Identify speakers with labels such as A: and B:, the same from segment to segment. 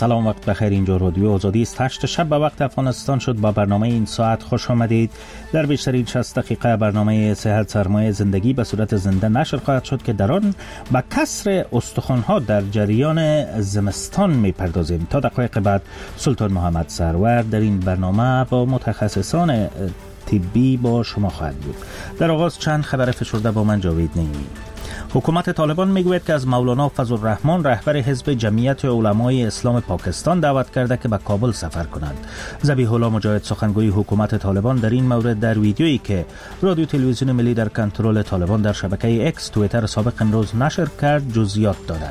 A: سلام، وقت بخیر. اینجا رادیو آزادی است. 8 شب به وقت افغانستان شد. با برنامه این ساعت خوش آمدید. در بیشترین 60 دقیقه برنامه صحت سرمایه زندگی به صورت زنده نشر خواهد شد که در آن به کسر استخوان‌ها در جریان زمستان می‌پردازیم. تا دقایق بعد سلطان محمد سرور در این برنامه با متخصصان طبی با شما خواهد بود. در آغاز چند خبر فشرده با من جاوید نیمی. حکومت طالبان میگوید که از مولانا فضل الرحمن رهبر حزب جمعیت علمای اسلام پاکستان دعوت کرده که به کابل سفر کنند. ذبیح الله مجاهد سخنگوی حکومت طالبان در این مورد در ویدیویی که رادیو تلویزیون ملی در کنترل طالبان در شبکه اکس توییتر سابق امروز نشر کرد جزئیات داده.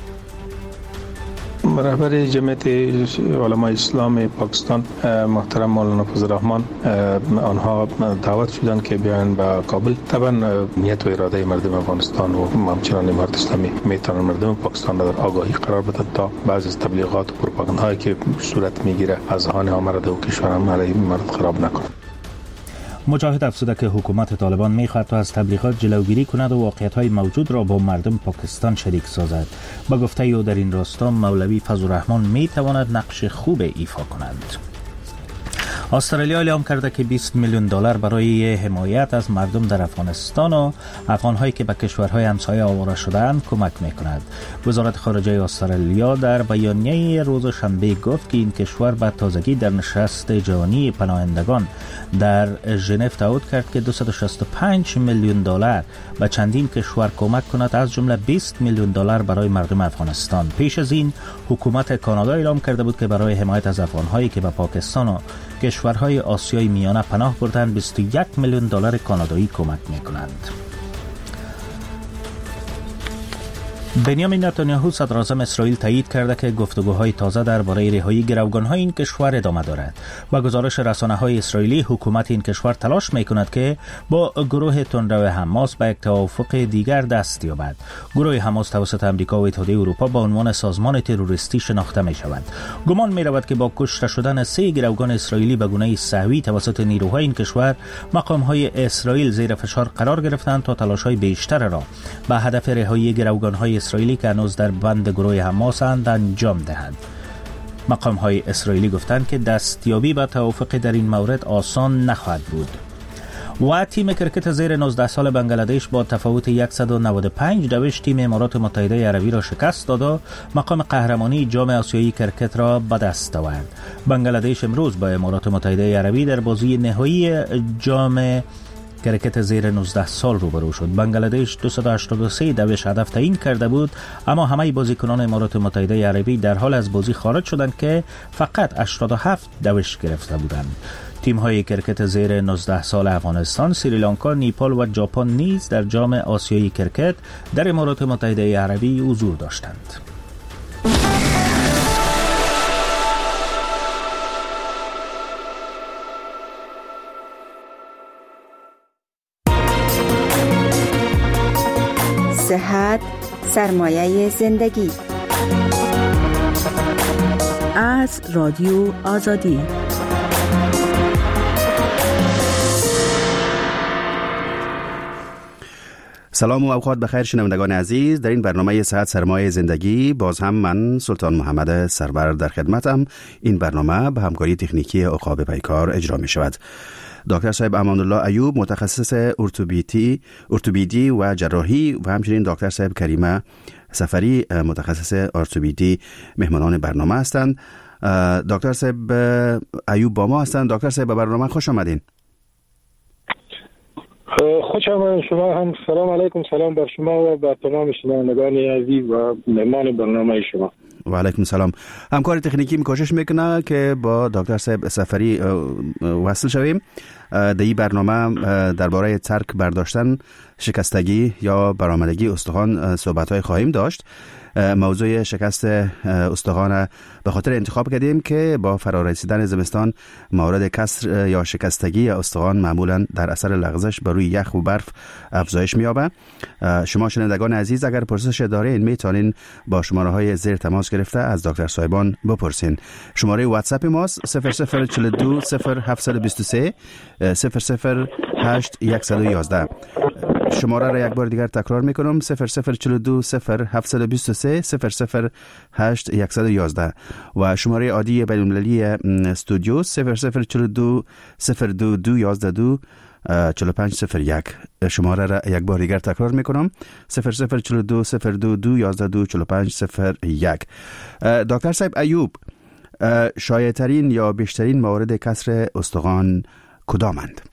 B: رهبر جمعیت علمای اسلام پاکستان محترم مولانا فضل الرحمن آنها دعوت شدن که بیاین به کابل. طبعا نیت و اراده مردم افغانستان و همچنان امارت اسلامی میتونن مردم پاکستان را در آگاهی قرار بدن تا بعضی از تبلیغات و پروپاگاندهایی که صورت میگیره از ذهن آمده و کشورم علیه مرد خراب نکنه.
A: مجاهد افزوده که حکومت طالبان می‌خواهد تا از تبلیغات جلوگیری کند و واقعیت‌های موجود را با مردم پاکستان شریک سازد. با گفته او در این راستا مولوی فضل الرحمن می‌تواند نقش خوب ایفا کند. استرالیا اعلام کرده که $20 میلیون برای حمایت از مردم در افغانستان و افغان‌هایی که به کشورهای همسایه آواره شده‌اند کمک می‌کند. وزارت خارجه استرالیا در بیانیه روز شنبه گفت که این کشور به تازگی در نشست جهانی پناهندگان در ژنو تعهد کرد که $265 میلیون به چندین کشور کمک کند، از جمله $20 میلیون برای مردم افغانستان. پیش از این حکومت کانادا اعلام کرده بود که برای حمایت از افغان‌هایی که به پاکستان و کشورهای آسیای میانه پناه بردند $21 میلیون کانادایی کمک می‌کنند. بنیامین نتانیاهو صدر اعظم اسرائیل تایید کرده که گفتگوهای تازه درباره رهایی گروگان‌های این کشور ادامه دارد. با گزارش رسانه‌های اسرائیلی حکومت این کشور تلاش می‌کند که با گروه تندرو حماس به یک توافق دیگر دست یابد. گروه حماس توسط آمریکا و اتحادیه اروپا با عنوان سازمان تروریستی شناخته می‌شود. گمان می‌رود که با کشته شدن 3 گروگان اسرائیلی به گونه سه‌وی توسط نیروهای این کشور مقام‌های اسرائیل زیر فشار قرار گرفتند تا تلاش‌های بیشتر را به هدف رهایی گروگان‌های اسرائیلی که هنوز در بند گروه حماس انجام دهند. مقام‌های اسرائیلی گفتند که دستیابی به توافق در این مورد آسان نخواهد بود. و تیم کرکت زیر 19 سال بنگلادش با تفاوت 195 تیم امارات متحده عربی را شکست داد و مقام قهرمانی جام آسیایی کرکت را به دست آورد. بنگلادش امروز با امارات متحده عربی در بازی نهایی جام کرکت زیر 19 سال روبرو شد. بنگلادش 283 دوش هدف تعیین کرده بود، اما همه بازیکنان امارات متحده عربی در حال از بازی خارج شدند که فقط 87 دوش گرفته بودند. تیم‌های کرکت زیر 19 سال افغانستان، سریلانکا، نیپال و ژاپن نیز در جام آسیایی کرکت در امارات متحده عربی حضور داشتند.
C: صحت سرمایه زندگی از رادیو آزادی.
D: سلام و اوقات بخیر شنوندگان عزیز. در این برنامه صحت سرمایه زندگی باز هم من سلطان محمد سرور در خدمتم. این برنامه به همکاری تکنیکی عقاب پیکار اجرا می شود. دکتر صاحب امان الله ایوب متخصص ارتوپدی و جراحی و همچنین دکتر صاحب کریمه سفری متخصص ارتوپدی مهمانان برنامه هستند. دکتر صاحب ایوب با ما هستند. دکتر صاحب به برنامه خوش آمدین.
E: خوش آمدید. شما هم سلام علیکم. سلام بر شما و بر تمام شنوندگان عزیز و مهمان برنامه شما.
D: و علیکم سلام. همکار تکنیکی کوشش میکنه که با دکتر صاحب سفری وصل شویم. در این برنامه درباره ترک برداشتن شکستگی یا برآمدگی استخوان صحبت‌های خواهیم داشت. موضوع شکست استخوان به خاطر انتخاب کردیم که با فرارسیدن زمستان مورد کسر یا شکستگی استخوان معمولا در اثر لغزش بر روی یخ و برف افزایش می‌یابه. شما شنوندگان عزیز اگر پرسش دارین میتونین با شماره‌های زیر تماس گرفته از دکتر صاحبان بپرسین. شماره واتساپ ماست 0042 0723 008 111. شماره را یک بار دیگر تکرار میکنم: 0042 0723 008 111 و شماره عادی بین‌المللی استودیو 0042 022 112 4501. شماره را یک بار دیگر تکرار میکنم: 0042 022 112 4501. دکتر صاحب ایوب، شایع‌ترین یا بیشترین موارد کسر استخوان کدامند؟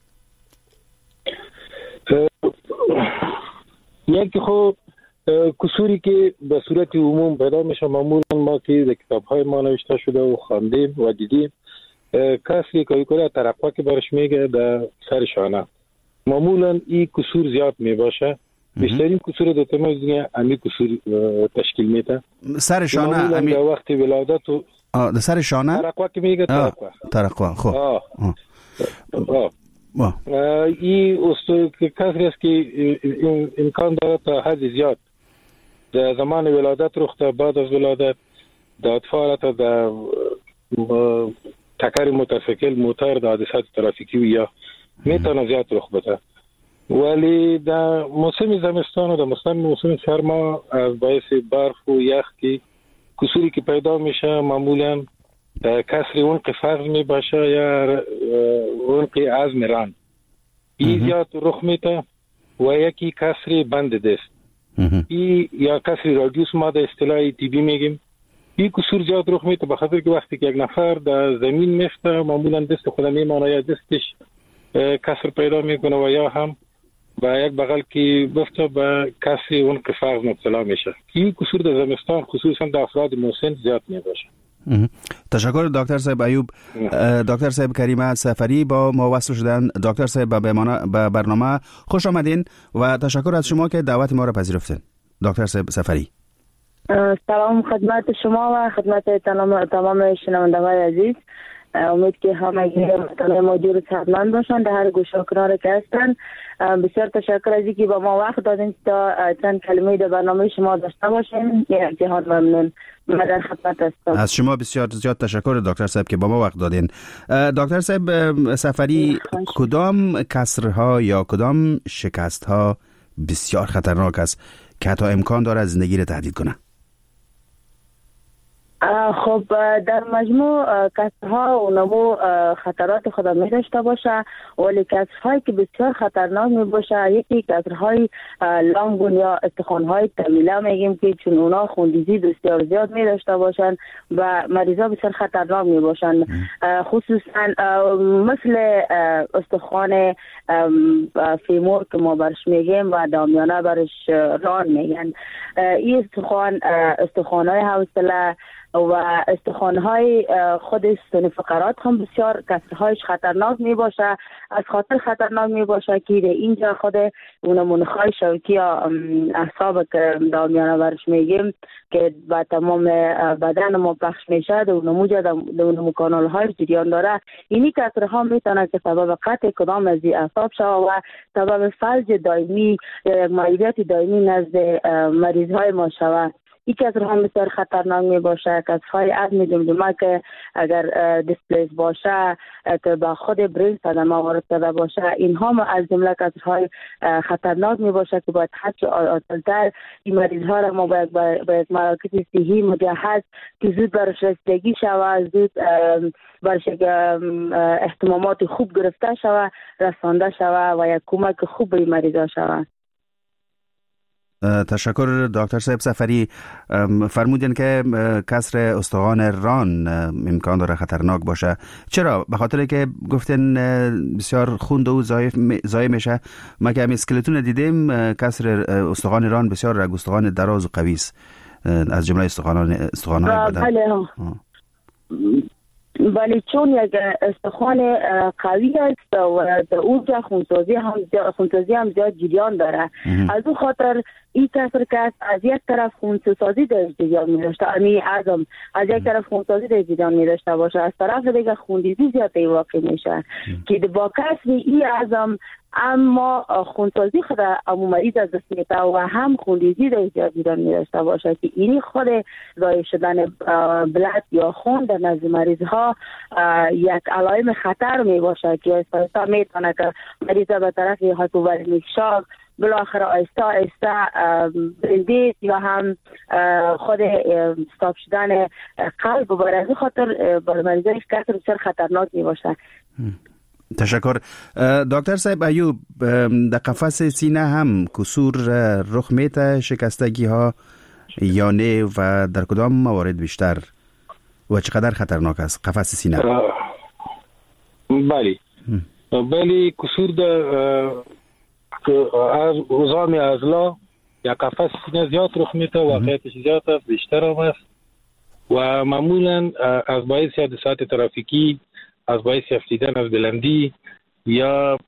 E: یکی خب کسوری که به صورت عموم پیدا میشه، معمولا ما که در کتاب‌های ما نوشته شده و خواندیم و دیدیم، کسری که کوره ترقه که برش میگه در سر شانه، معمولا این کسور زیاد میباشه. بیشترین کسور در تمام دنیا امی کسور تشکیل میده.
D: سر شانه
E: امی در وقت ولادت و
D: در سر شانه
E: ترقه که میگه
D: ترقه. خب
E: این کسری است که امکان داره تا حد زیاد در زمان ولادت رخ ده، بعد از ولادت در اطفال تا در تکر موتورسیکل، موتور، در حادثات ترافیکی یا میتونه زیاد رخ بده. ولی در موسم زمستان و در موسم سرما از باعث برف و یخ که کسوری که پیدا میشه معمولا کسر عنق فخذ می باشه یا عنق عظم ران، این زیاد رخ میده. و یکی کسر بند دست، این یا کسر رادیوس ما در اصطلاح طبی میگیم. این کسور زیاد رخ میده بخاطر که وقتی که یک نفر در زمین میفته معمولا دست خود میمانه یا دستش کسر پیدا میکنه و یا هم با یک بغل که بفته به کسی عنق فخذ مبتلا میشه. این کسور در زمستان خصوصا در افراد مسن زیاد میباشه.
D: تشکر دکتر صاحب ایوب. دکتر صاحب کریمه سفری با ما وصل شدن. دکتر صاحب به برنامه خوش آمدین و تشکر از شما که دعوت ما را پذیرفتین. دکتر صاحب سفری،
F: سلام خدمت شما و خدمت تمام شنوندگان عزیز. امید که همگی موجود صحتمند باشند در هر گوشه و کنار که هستند. بسیار تشکر از اینکه با ما وقت دادین تا چند کلمه در برنامه شما داشته باشیم. جهان ممنون. من در خدمت هستم.
D: از شما بسیار زیاد تشکر دکتر صاحب که با ما وقت دادین. دکتر صاحب سفری، کدام کسرها یا کدام شکستها بسیار خطرناک است که حتی امکان داره زندگی را تهدید کنه؟
F: خب در مجموع کسرها و نمو خطرات خود می داشته باشه، ولی کسرهایی که بسیار خطرناک می باشه یکی کسرهای لانگون یا استخوانهای طویله میگیم که چون اونا خوندیزی بسیار زیاد می داشته باشن و مریضا بسیار خطرناک می باشن، خصوصا مثل استخوان فیمور که ما برش میگیم و دامیانه برش ران میگن. این استخوانهای حوصله و استخوان‌های خود استون فقرات هم بسیار کسرهایش خطرناک می باشه. از خاطر خطرناک می باشه که اینجا خود نمونه‌های شوکی یا اعصاب که دامیانه برش میگیم که با تمام بدن ما پخش میشه در اونمو کانال‌های جریان داره، اینی کسرها میتونه که سبب قطع کدام از این اعصاب شود و سبب فلج دائمی یا یک معیوبیت دائمی نزد مریض‌های ما شود. یکی از هم بسیار خطرناک می باشه کسرهای عظم جمجمه که اگر دیسپلیس باشه که با خود برین صدمه وارد شده باشه، اینها هم از جمله کسرهای خطرناک می باشه که باید حد عاجل‌تر این مریض ها را ما با یک مراکز صحی مجهز که زود برش رسیدگی شود، زود برش اهتمامات خوب گرفته شود، رسانده شود و یک کمک خوب به مریض ها شود.
D: تشکر دکتر صاحب سفری. فرمودین که کسر استخوان ران امکان داره خطرناک باشه. چرا؟ به خاطر که گفتین بسیار خوند و ضایع میشه. ما که همین اسکلتون دیدیم کسر استخوان ران بسیار رگ استخوان دراز و قوی است از جمله استخوان‌های بدن.
F: ولی چون یک استخوان قوی است و در اونجا خونسازی هم زیاد جریان داره، از اون خاطر این کسر که از یک طرف خونسازی در جریان می داشته، امی عظم از یک طرف خونسازی در جریان می داشته باشه، از طرف دیگه خوندیزی زیاد واقع میشه که با کسر این عظم اما خونسازی خود مریض از دست میده و هم خوندیزی در جریان می داشته باشه که اینی خود ضایع شدن بلد یا خون در نزد مریض ها یک علائم خطر می باشه که اساسا میتونه که مریض به طرف هایپوولمیک شاک بالاخره آیسته آیسته بریندیز یا هم خود استاپ شدن قلب و برای خاطر برای مریضای کسر بسیار خطرناک می باشه.
D: تشکر. دکتر صاحب ایوب، در قفس سینه هم کسور رخ میته شکستگی ها یا نه و در کدام موارد بیشتر و چقدر خطرناک است قفس سینه؟
E: بله کسور در عظام عضله یا قفس سینه زیاد رخ میته، واقعیتش زیاد است، بیشتر هم است و معمولا از باعث حادثات ترافیکی، از باعث افتیدن از بلندی یا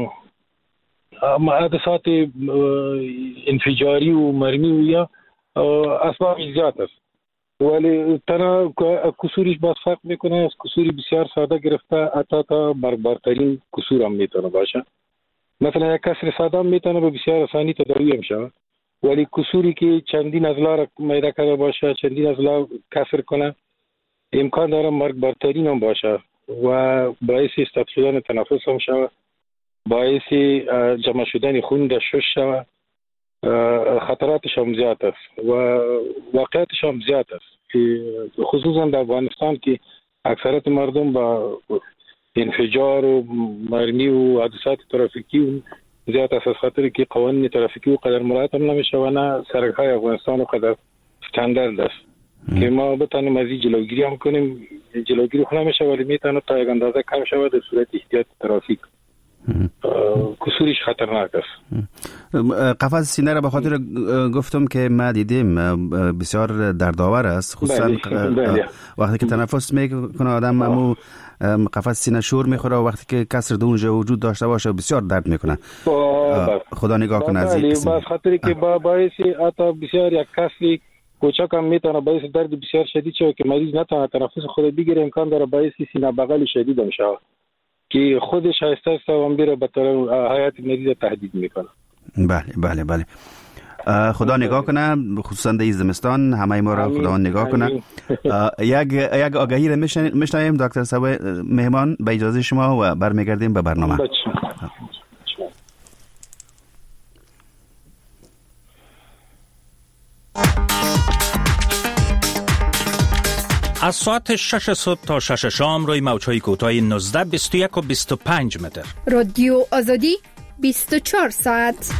E: حادثات انفجاری و مرمی و یا اسباب زیاد است. ولی تنها کسوریش باز فرق میکنه از کسوری بسیار ساده گرفته حتی تا برترین کسور هم میتونه باشه. مثلا یک کسر ساده هم میتونه به بسیار آسانی تداوی هم شود، ولی کسوری که چندین اضلاع را میده کرده باشه، چندین اضلاع کسر کنه، امکان داره مرگ برترین هم باشه و باعث استاپ شدن تنفس هم شود، باعث جمع شدن خون در شش شود، خطراتش هم زیاد است و واقعیتش هم زیاد است، خصوصا در افغانستان که اکثرت مردم با انفجار و مرمی و حادثات ترافیکی زیاد است، از خاطر که قوانین ترافیکی و قدر مراعات هم نمیشه و نه سرک‌های افغانستان و قدر استاندارد است که ما بتانیم از این جلوگیری هم کنیم. جلوگیری خود نمیشه ولی میتونه تا یک اندازه کم شود در صورت احتیاط ترافیک. کسورش خطرناک است.
D: قفس سینه را به خاطر گفتم که ما دیدیم بسیار دردآور است، خصوصا وقتی که تنفس میکنه آدم امو قفس سینه شور میخوره و وقتی که کسر اونجا وجود داشته باشه بسیار درد میکنه. خدا نگاه کنه از این قسم.
E: بس خاطری که باعث حتی بسیار یک کسری کوچک هم میتونه باعث درد بسیار شدید شود که مریض نتونه تنفس خود بگیره، امکان داره باعث سینه بغل شدید هم شود که خودش آهسته آهسته هم بیره به طرف حیات مریض تهدید میکنه.
D: بله. خدا نگاه کنه، خصوصا در زمستان همه ما را خدا نگاه کنه. یک آگهی را میشنویم دکتر صاحب مهمان، به اجازه شما و برمیگردیم به برنامه.
A: از ساعت 6 صبح تا 6 شام روی موج‌های کوتاه 19، 21 و 25 متر.
G: رادیو آزادی 24 ساعت.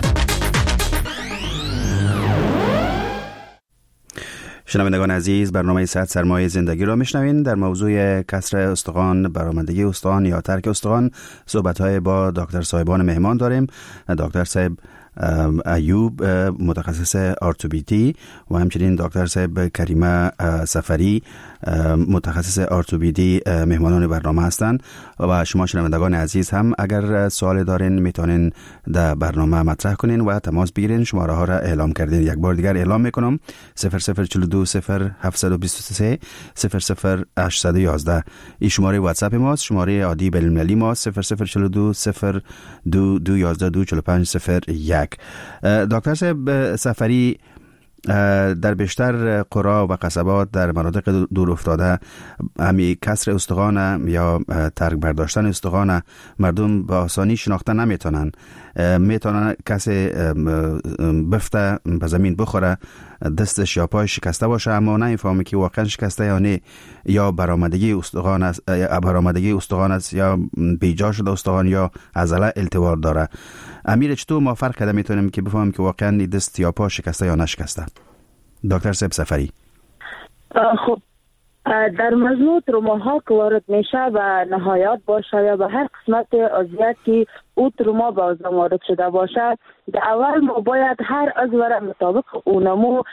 D: شنوندگان عزیز، برنامه 100 سرمایه زندگی را میشنوین. در موضوع کسر استخوان، برآمدگی استخوان یا ترک استخوان صحبت‌های با دکتر صاحبان مهمان داریم. دکتر صاحب ایوب متخصص ارتوپدی و همچنین دکتر صاحب کریمه سفری متخصص ارتوپدی مهمانان برنامه هستند و شما شنوندگان عزیز هم اگر سوال دارین میتونین در برنامه مطرح کنین و تماس بگیرین. شماره ها را اعلام کردین، یک بار دیگر اعلام میکنم: 0042 0723 00811. این شماره واتساپ ماست. شماره عادی بین المللی ماست 0042 02 11 245 01. دکتر صاحب سفری، در بیشتر قرا و قصبات در مناطق دور افتاده همی کسر استخوان یا ترک برداشتن استخوان مردم با آسانی شناخته نمیتونن. میتونن کسی بفته به زمین بخوره، دستش یا پای شکسته باشه اما نمیفهمه که واقعا شکسته یا نه، یا برآمدگی استخوان است یا بیجا شده استخوان یا عضله التواء داره. امیر چطور ما فرق کرده میتونیم که بفهمیم که واقعا دست یا پا شکسته یا نشکسته؟ دکتر صاحب سفری.
F: خب در مجموع تروماها که وارد میشه و نهایت باشه یا به هر قسمت عضویت که او تروما به عضو وارد شده باشه، در اول ما باید هر عضو را مطابق اونمو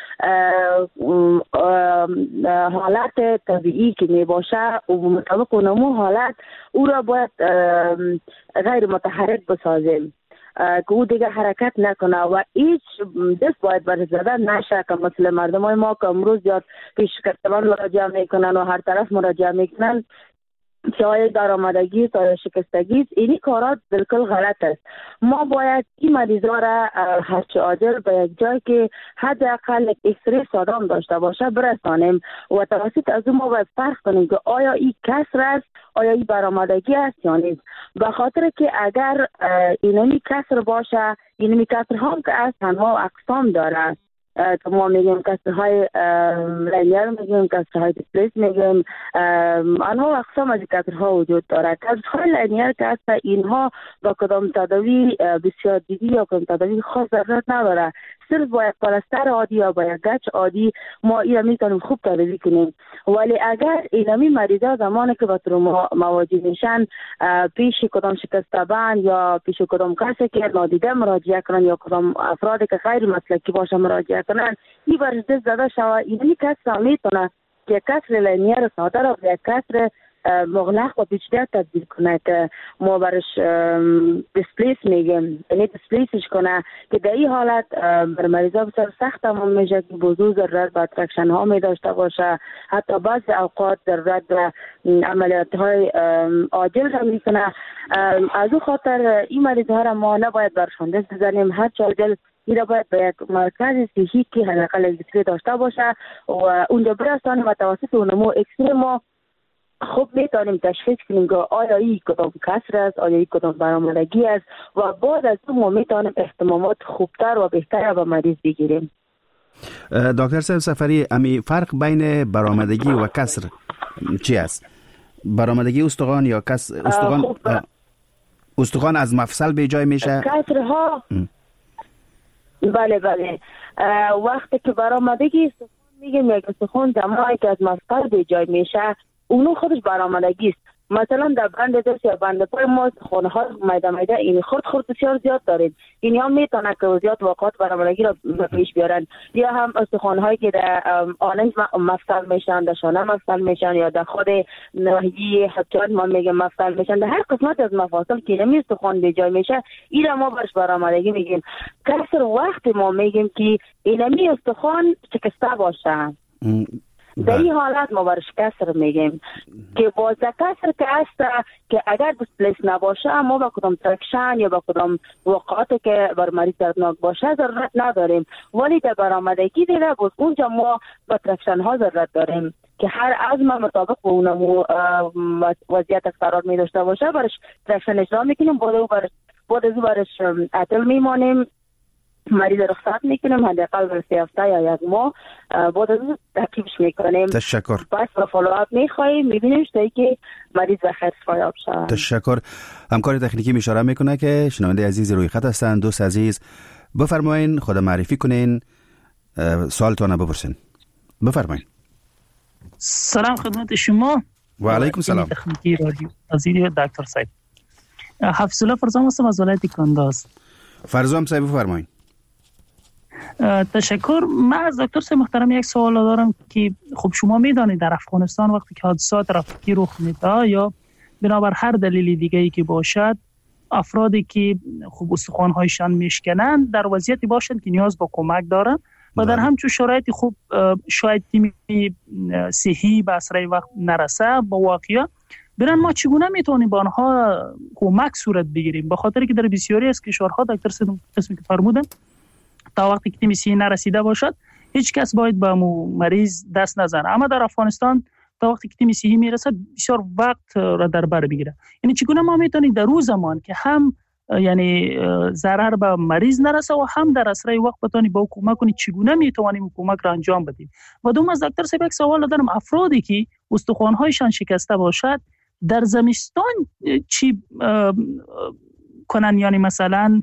F: حالت طبیعی که می باشه و مطابق اونمو حالت او را باید غیر متحرک بسازیم که او دیگه حرکت نکنه و هیچ دست باید بر زدن نشه که مثل مردم های ما که امروز زیاد پیش کتبان مراجعه میکنن و هر طرف مراجعه میکنن. چای درآمدگی است یا شکستگی است، این کارات بالکل غلط است. ما باید این مریضا را هرچه عاجل به یک جایی که حداقل یک اکسری سادام داشته باشه برسانیم و توسط از اون ما باید فرق کنیم که آیا این کسر است، آیا این برآمدگی است یا نیست. به خاطر که اگر اینمی کسر باشه، اینمی کسر هم که از تنها اقسام داره، ما میگیم کسرهای لینیر، میگیم کسرهای دیسپلیس، میگیم آنها اقسام از کسرها وجود داره. کسرهای لینیر که هست اینها با کدام تداوی بسیار دیدی یا کدام تداوی خاص ضرورت نداره، صرف با یک پلاستر عادی یا با یک گچ عادی ما این میتونیم خوب تداوی کنیم. ولی اگر اینمی مریضا زمانی که با تروما مواجه میشن پیش کدام شکسته‌بند یا پیش کدام کسی که نادیده مراجعه کنن یا کدام افرادی که غیر مسلکی باشه مراجعه کنن، این برش دست زده شوه. اینمی کس میتونه که کسر لینیر ساده را به یک کسر مغلق و پیچیده تبدیل کنه که ما برش دیسپلیس میگیم، یعنی دیسپلیسش کنه که در این حالت بر مریضا بسیار سخت تمام میشه که بزرگ ضرورت به اترکشن ها می داشته باشه، حتی بعض اوقات ضرورت به عملیات های عاجل را میکنه. از او خاطر این مریض ها را ما نباید برشان دست بزنیم، هر چه عاجل این باید به یک مرکز صحی که حداقل اکسری داشته باشه و اونجا برسانیم و توسط اونمو اکسری ما خوب میتونیم تشخیص کنیم که آیا این کدام کسر است، آیا این کدام برآمدگی است و بعد از اون ما میتونیم احتمامات خوبتر و بهتر به مریض بگیریم.
D: دکتر صاحب سفری، امی فرق بین برآمدگی و کسر چی است؟ برآمدگی استخوان یا کسر استخوان از مفصل به جای میشه؟
F: کسرها بله وقتی که برآمدگی استخوان میگیم یک استخوان جمعی که از مفصل به جای میشه اونو خودش برآمدگی است. مثلا در بند دست یا بند پای ما استخوان‌ها میده این خرد بسیار زیاد دارید. اینها میتونه که زیاد واقعات برآمدگی را پیش بیارن. یا هم استخوان‌هایی که در آنج مفصل میشن، در شانه مفصل میشن یا در خود ناحیه حجات ما میگیم مفصل میشن، در هر قسمت از مفاصل که نمی استخوان به جای میشه این را ما برش برآمدگی میگیم. کسر وقت ما میگیم که اینمی استخوان شکسته باشه، در این حالت ما برش کسر میگیم که باز کسر که هست که اگر دیسپلیس نباشه ما با کدام ترکشن یا با کدام وقعاتی که بر مریض دردناک باشه ضرورت نداریم، ولی در برآمدگی دیگه باز اونجا ما با ترکشن ها ضرورت داریم که هر عزم مطابق با اونمو وضعیت قرار می داشته باشه برش ترکشن اجرا میکنیم، بعد از برش عطل میمانیم، مریض رخصت میکنیم حداقل برای 3 هفته یا 1 ماه، بعد از ترکیبش میکنیم.
D: تشکر.
F: پس با فالوآپ میخوایم میبینیم تا که مریض بخیر شفایاب شود.
D: تشکر. همکار تکنیکی اشاره میکنه که شنونده عزیز روی خط هستند. دوست عزیز بفرمایین خود معرفی کنین، سوالتون بپرسین. بفرمایین.
H: سلام خدمت شما.
D: و علیکم سلام.
H: تکنیکی رادیو عزیز دکتر صاحب. حفظ الله فرزام هستم از ولایت کنداز.
D: فرزام صاحب بفرمایین.
H: تشکر. من از دکتر صاحب محترم یک سوال دارم که خب شما میدانید در افغانستان وقتی که حادثات رفیقی رخ میده یا بنابر هر دلیل دیگه‌ای که باشد افرادی که خب استخوان‌هایشان میشکنند در وضعیتی باشند که نیاز به کمک دارند و در همچون شرایطی خب شاید تیم صحی به اسرع وقت نرسه با واقعیت برن ما چگونه میتونیم با آنها کمک صورت بگیریم؟ به خاطر که در بسیاری از کشورها دکتر صاحب قسمی که فرمودن تا وقتی که تیم صحی نرسیده باشد هیچ کس باید به مریض دست نزنه، اما در افغانستان تا وقتی که تیم صحی میرسه بسیار وقت را در بر بگیره. یعنی چگونه ما میتونیم در روز زمان که هم یعنی ضرر به مریض نرسه و هم در اسرع وقت بتونیم با کمک کنیم چگونه میتونیم کمک را انجام بدیم؟ و دوم از دکتر صاحب یک سوال دارم، افرادی که استخوان‌هایشان شکسته باشد در زمستان چی کنن؟ یعنی مثلا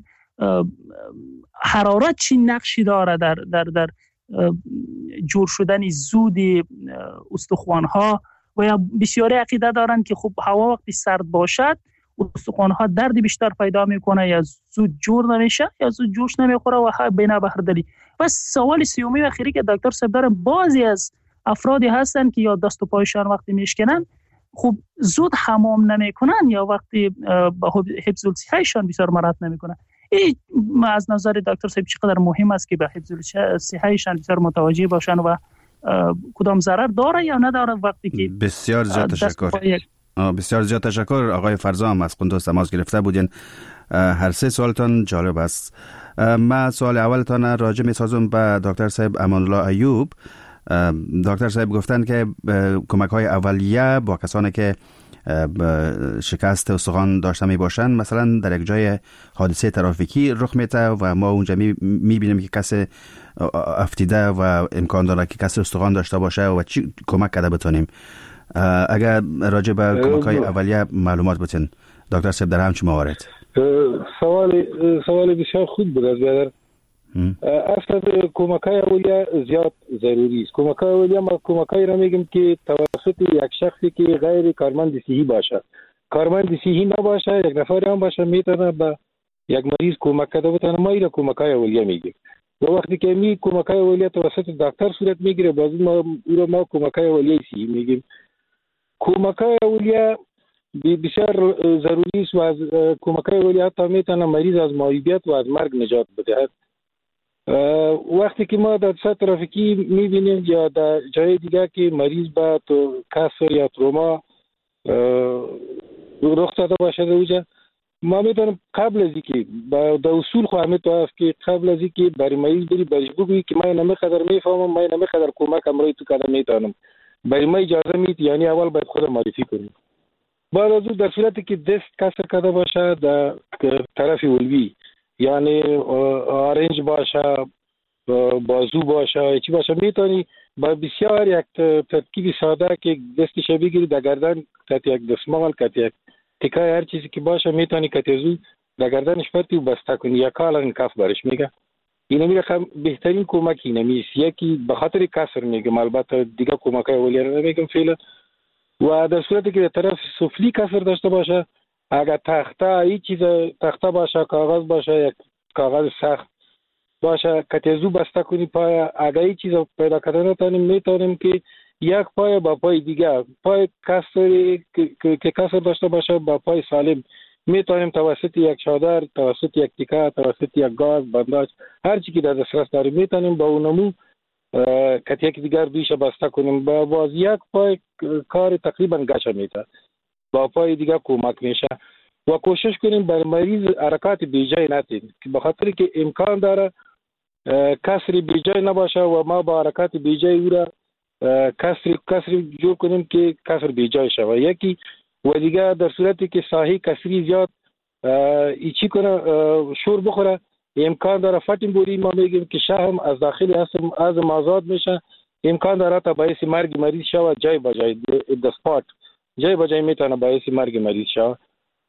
H: حرارت چی نقشی داره در جور شدن زود استخوان‌ها؟ و یا بسیاری عقیده دارن که خب هوا وقتی سرد باشد استخوان‌ها درد بیشتر پیدا میکنه یا زود جور نمیشه یا زود جوش نمیخوره و بنا به هر دلیل. پس سوال سومی و اخیری که دکتر صاحب دارم، بعضی از افرادی هستن که یا دست و پایشان وقتی میشکنن خب زود حمام نمیکنن یا وقتی با حفظ الصحهشان بسیار مراعات نمیکنن. این از نظر دکتر صاحب چقدر مهم است که به حفظ الصحهشان بسیار متوجه باشن و کدام ضرر داره یا نداره وقتی که
D: بسیار زیاد تشکر. بسیار زیاد تشکر آقای فرزام، از قندوز تماس گرفته بودین. هر سه سوالتان جالب است. من سوال اولتان راجع می سازم به دکتر صاحب امان الله ایوب. دکتر صاحب گفتن که کمک های اولیه با کسانی که شکست استخوان داشته می باشند، مثلا در یک جای حادثه ترافیکی رخ میده و ما اونجا می بینیم که کسی افتیده و امکان داره که کسی استخوان داشته باشه و چی کمک کرده بتونیم. اگر راجع به کمک های اولیه معلومات بتین دکتر صاحب در همچین موارد.
E: سوال بسیار خوب بود از بیادر. اصلا کمک های اولیه زیاد ضروری است. کمک های اولیه ما کمک های را میگم که توسط یک شخصی که غیر کارمند صحی باشه، کارمند صحی نباشه، یک نفر هم باشه، میتونه به یک مریض کمک کرده بتونه. ما اینا کمک های اولیه میگیم. و وقتی که می کمک های اولیه توسط دکتر صورت میگیره، باز ما کمک های اولیه صحی میگیم. کمک های اولیه بسیار ضروری است و از کمک های اولیه حتی میتونه مریض از معیوبیت و از مرگ نجات بدهد. وقتی که ما در سطح ترافیکی میبینیم یا در جای دیگه که مریض با کسر یا تروما رخ داده باشه اوجا، ما میتونیم قبل از اینکه در اصول خواهمه تو هست که قبل از اینکه برای مریض بری برش بگویی که من نمیقدر میفهمم، من نمیقدر کمک امروی تو کردم میتونم، برای ما اجازه میدی، یعنی اول باید خود معرفی کنیم. بعد از اون در صورتی که دست کسر کرده باشه در طرف علوی، یعنی آرنج باشه، بازو باشه، چی باشه، میتونی با بسیار یک ترکیب ساده که دستش بگیری در گردن، کت یک دستمال، کت یک تکای هر چیزی که باشه، میتونی کت ازو در گردنش پرتی و بسته کنی یا کالن کف برش میگه. اینه میگه بهترین کمک اینه میست. یکی به خاطر کسر میگم، البته دیگه کمک های اولیه رو نمیگم فعلا. و در صورتی که در طرف سفلی کسر داشته باشه، اگر تخته ای چیز تخته باشه، کاغذ باشه، یک کاغذ سخت باشه، کتیزو بسته کنی پای. اگر ای چیز پیدا کردن نتونیم، میتونیم که یک پای با پای دیگه، پای کسری که کسر داشته باشه با پای سالم، میتونیم توسط یک چادر، توسط یک تیکه، توسط یک گاز، بنداج، هر چی که در دسترس داریم میتونیم با اونمو کتی یک دیگر بیشه بسته کنیم. با باز یک پای کار تقریبا گچه میته، با پای دیگه کمک میشه. و کوشش کنیم بر مریض حرکات بیجای نتیم، که بخاطر که امکان داره کسری بیجای نباشه و ما با حرکات بیجای او را کسری جور کنیم که کسر بیجای شود. یکی و دیگه در صورتی که ساحی کسری زیاد ایچی کنه، شور بخوره، امکان داره فتیم بوری، ما میگیم که شهم از داخلی از آزاد میشه، امکان داره تا باعث مرگ مریض شود. جای با جای دسپات، جای با جای میتونه باعث مرگ مریض شود.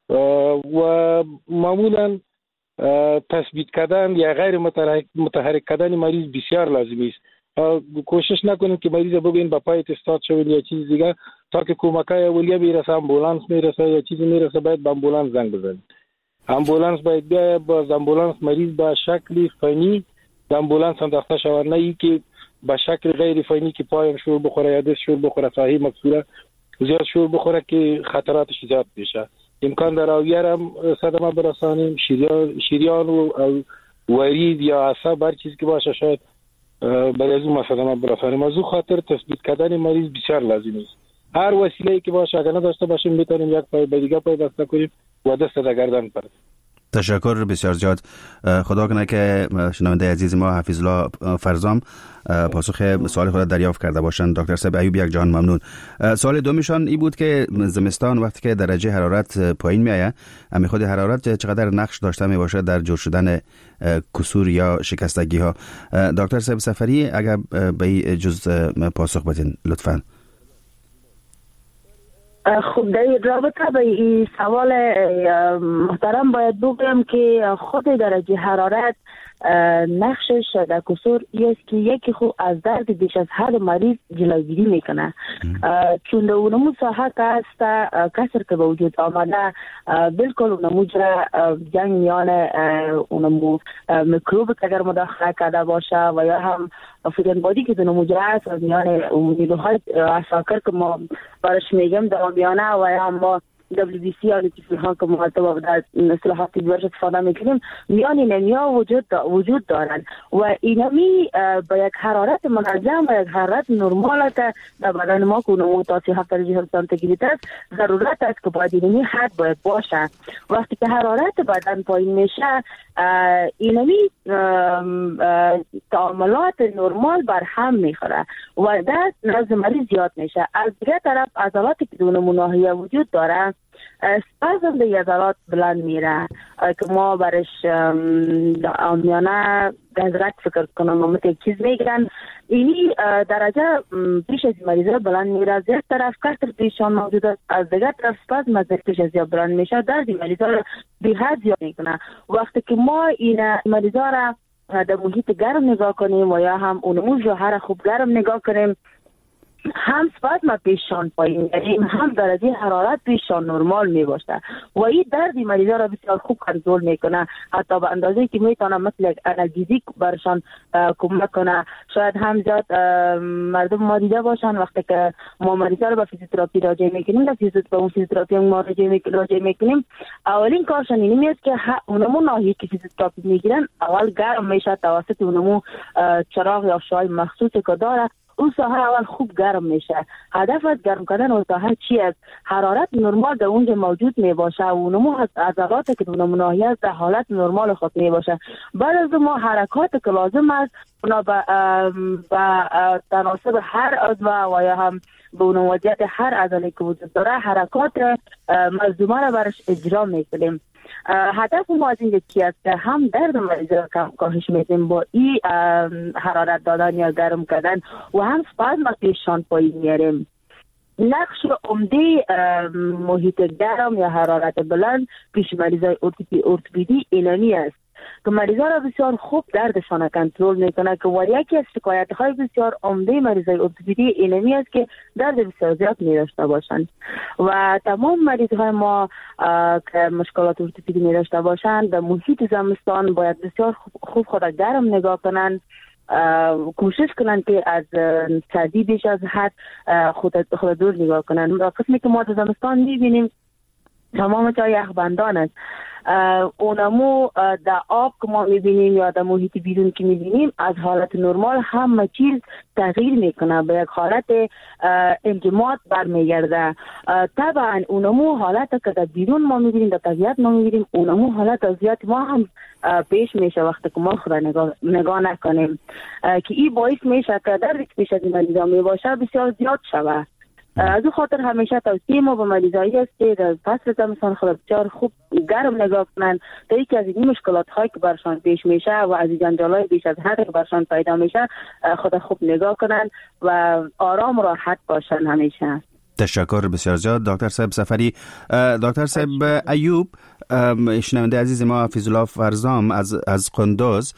E: و معمولا تثبیت کردن یا غیر متحرک کردن مریض بسیار لازمی است. کوشش نکنیم که مریض بگوین با پایت استاد شوید یا چیز دیگه، تا که کمکای اولیه برسه، امبولانس میرسه یا چیزی میرسه، باید با امبولانس زنگ بزنیم. امبولانس باید بیاید، با امبولانس مریض با شکل فنی به امبولانس انداخته شود، نه ای که با شکل غیر فنی که پایم شور بخوره یا دست شور بخوره، ساحی مکسوره زیاد شور بخوره که خطراتش زیاد میشه. امکان داره اویر هم صدمه برسانیم، شریان و ورید یا عصب، هر چیزی که باشه شاید برای از اون صدمه برسانیم. از اون خاطر تثبیت کردن مریض بسیار لازمی است. هر وسیله‌ای که باشه، اگر نداشته باشیم میتونیم یک پای به دیگه پای بسته کنیم و دست در گردن پرد.
D: تشکر بسیار زیاد. خدا کنه که شنونده عزیز ما حفیظ الله فرزام پاسخ سوال خود دریافت کرده باشند. دکتر صاحب ایوب یک جان ممنون. سوال دومیشان این بود که زمستان وقتی که درجه حرارت پایین میآید، امی خود حرارت چقدر نقش داشته می باشه در جور شدن کسور یا شکستگی ها؟ دکتر صاحب سفری اگر به این جز پاسخ بدین لطفاً.
F: خب در رابطه با این سوال محترم باید بگم که خود درجه حرارت نقشش در کسور است که یکی خود از درد بیش از حد مریض جلوگیری میکنه، چون در اونمو ساحه که هست کسر که به وجود آمده بالکل اونمو جره جنگ میان اونمو میکروب که اگر مداخله کرده باشه و یا هم فوتن بادی که اونمو جره هست میان نیروهای عساکر که ما برش میگم در میانه و یا هم ما WBC یا ها که ما در اصطلاحات دیگر استفاده میکنیم میان اینمیا وجود دارند و اینمی با یک حرارت منظم و یک حرارت نرمال که در بدن ما که اونمو تا 37 درجه سانتیگراد است ضرورت است که باید اینمی حد باید باشه. وقتی که حرارت بدن پایین میشه اینمی تعاملات نرمال بر هم میخوره و درد نزد مریض زیاد میشه. از دیگه طرف عضلاتی که دون ناحیه وجود داره اسپازم به عضلات بلند میره که ما برش آمیانه گزرک فکر کنم مثل یک چیز میگن اینی درجه پیش از مریضه بلند میره. از یک طرف کسر پیشان موجود است، از دیگر طرف اسپازم از پیش از بلند میشه، درد مریضه رو به حد زیاد میکنه. وقتی که ما این مریضه را در محیط گرم نگاه کنیم و یا هم اونمو جوهر خوب گرم نگاه کنیم هم اسپازم پیشان پایین میاریم هم درجه حرارت پیشان نرمال می باشه و این درد مریضا را بسیار خوب کنترل میکنه، حتی به اندازه که میتونه مثل انالژیک برشان کمک کنه. شاید هم زیاد مردم ما دیده باشن وقتی که ما مریضا را به فیزیوتراپی راجع میکنیم به اون فیزیوتراپی ما راجع میکنیم اولین کارشان اینی است که اونمو ناحیه که فیزیوتراپی میگیرن اول گرم میشه توسط اونمو چراغ یا شعاع مخصوصی که داره اون ساحه اول خوب گرم میشه. هدف از گرم کردن اون ساحه چی است؟ حرارت نرمال در اونجا موجود می باشه و اونمو عضلات که اونمو ناحیه است در حالت نرمال خود می باشه. بعد از ما حرکات که لازم است اونا به تناسب هر عضو و یا هم به اون وضعیت هر عضله که وجود داره حرکات ملزومه را برش اجرا میکنیم. هدف ما از این چی است که هم درد مریض را کاهش میدیم با این حرارت دادن یا گرم کردن و هم اسپازم پیشان پایین میاریم. نقش عمده محیط گرم یا حرارت بلند پیش مریضای ارتوپدی اینانی است که مریضا را بسیار خوب دردشان کنترل میکنه که یکی از شکایت های بسیار عمده مریضای ارتوپدی اینمی است که درد بسیار زیاد می داشته باشند و تمام مریض های ما که مشکلات ارتوپدی می داشته باشند در محیط زمستان باید بسیار خوب خود گرم نگاه کنند، کوشش کنند که از سردی بیش از حد خود دور نگاه کنند. قسمی که ما در زمستان میبینیم تمام جای یخبندان است، اونمو در آب که ما میبینیم یا در محیط بیرون که میبینیم از حالت نرمال همه چیز تغییر میکنه به یک حالت انجماد برمیگرده. طبعا اونمو حالت که در بیرون ما میبینیم در طبیعت ما میبینیم اونمو حالت از ما هم پیش میشه وقتی که ما خود نگاه نکنیم که این باعث میشه که دردی که پیش از این مریضا میباشه بسیار زیاد شود. از او خاطر همیشه توصیه ما به مریضایی است که در فصل زمستان خود بسیار خوب گرم نگاه کنند تا یکی از این مشکلات هایی که برشان پیش میشه و از این جنجالای بیش از حد که برشان پیدا میشه خود خوب نگاه کنند و آرام و راحت باشند همیشه.
D: تشکر بسیار زیاد دکتر صاحب سفری. دکتر صاحب ایوب شنونده عزیز ما فیض‌الله فرزام از قندوز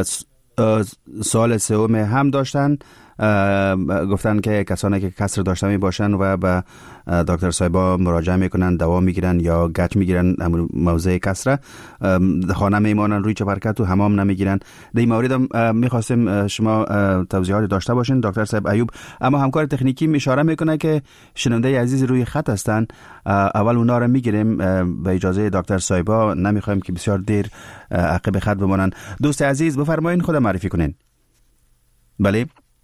D: سوال سوم هم داشتن، گفتن که کسانی که کسر داشته می باشن و به دکتر صاحبا مراجعه میکنن دوا میگیرن یا گچ میگیرن موضع کسر خانه میمانن روی چپرکت و حمام نمیگیرن. در این مورد میخواستیم شما توضیحات داشته باشین دکتر صاحب ایوب، اما همکار تکنیکی اشاره میکنه که شنونده عزیز روی خط هستن، اول اونا رو میگیریم به اجازه دکتر صاحبا، نمیخوایم که بسیار دیر عقب خط بمانن. دوست عزیز بفرمایید خود معرفی کنین. بله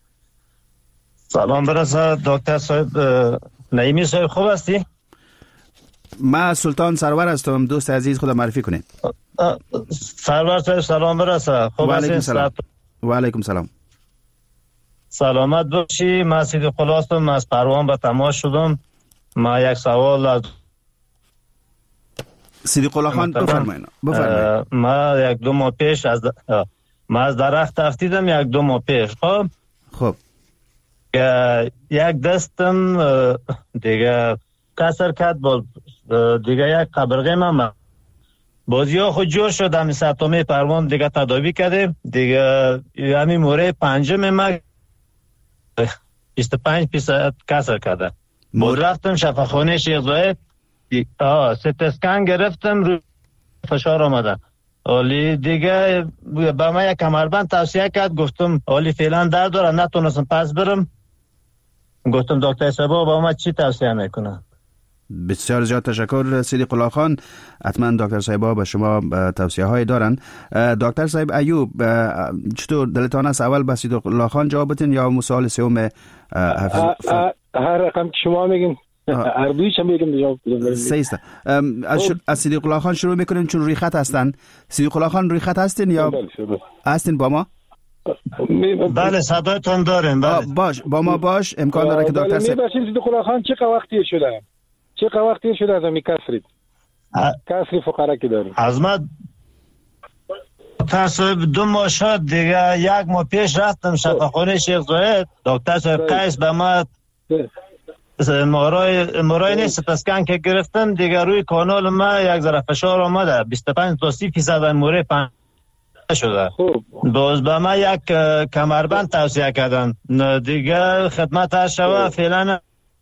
I: سلام برسه دکتر صاحب. نعیمی صاحب خوب هستی؟
D: من سلطان سرور هستم. دوست عزیز خود معرفی کنید.
I: سرور صاحب سلام برسه. خوب هستی؟
D: و علیکم سلام.
I: سلامت باشی. من سید خلاصم از پروان به تماس شدم. ما یک سوال از
D: سید خان بفرمایید.
I: ما یک دو ماه پیش ما از درخت افتیدم یک دو ماه پیش.
D: خب
I: یک دستم دیگه کسر کرد دیگه یک قبرغه من بازی ها خود جور شد. همی سپتامه پروان دیگه تداوی کرده دیگه همی موره پنجم من 25% کسر کرده. رفتم شفاخانه شیخ زاید ست اسکن گرفتم رو فشار آمده. اولی دیگه به من یک کمربند توصیه کرد، گفتم اولی فعلا درد داره نتونستم پس برم. گفتم دکتر صاحب با ما چی توصیه میکنه؟
D: بسیار زیاد تشکر صدیق الله خان. حتما دکتر صاحب به شما توصیه های دارن. دکتر صاحب ایوب، چطور دلتان است اول به صدیق الله خان جواب بدین یا سوال سوم
E: هر رقم که شما میگین هر دویش هم میگم جواب بدم.
D: سیسته. از صدیق الله خان شروع میکنیم چون روی خط هستن. صدیق الله خان روی خط هستین یا هستین با ما؟
I: بله صدایتون داریم. بله
D: باش با ما باش. امکان داره که دکتر
E: صاحب صدیق الله خان چه وقتی شده از می کسری فقرا که داریم
I: از ما تصویب 2 ماه شد دیگه. 1 ماه پیش رفتم شفاخانه شیخ زاید، دکتر صاحب قیس به ما مورای نیست پسکن که گرفتم دیگه. روی کانال ما یک ذره فشار آمده 25 تا 30% مورای شده. باز به ما یک کمربند توصیه کردن دیگه. خدمت شوه فعلا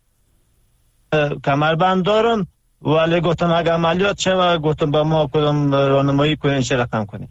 I: کمربند دارم ولی گفتم اگه عملیات شوه گفتم به ما کدام راهنمایی کنین چه رقم کنین.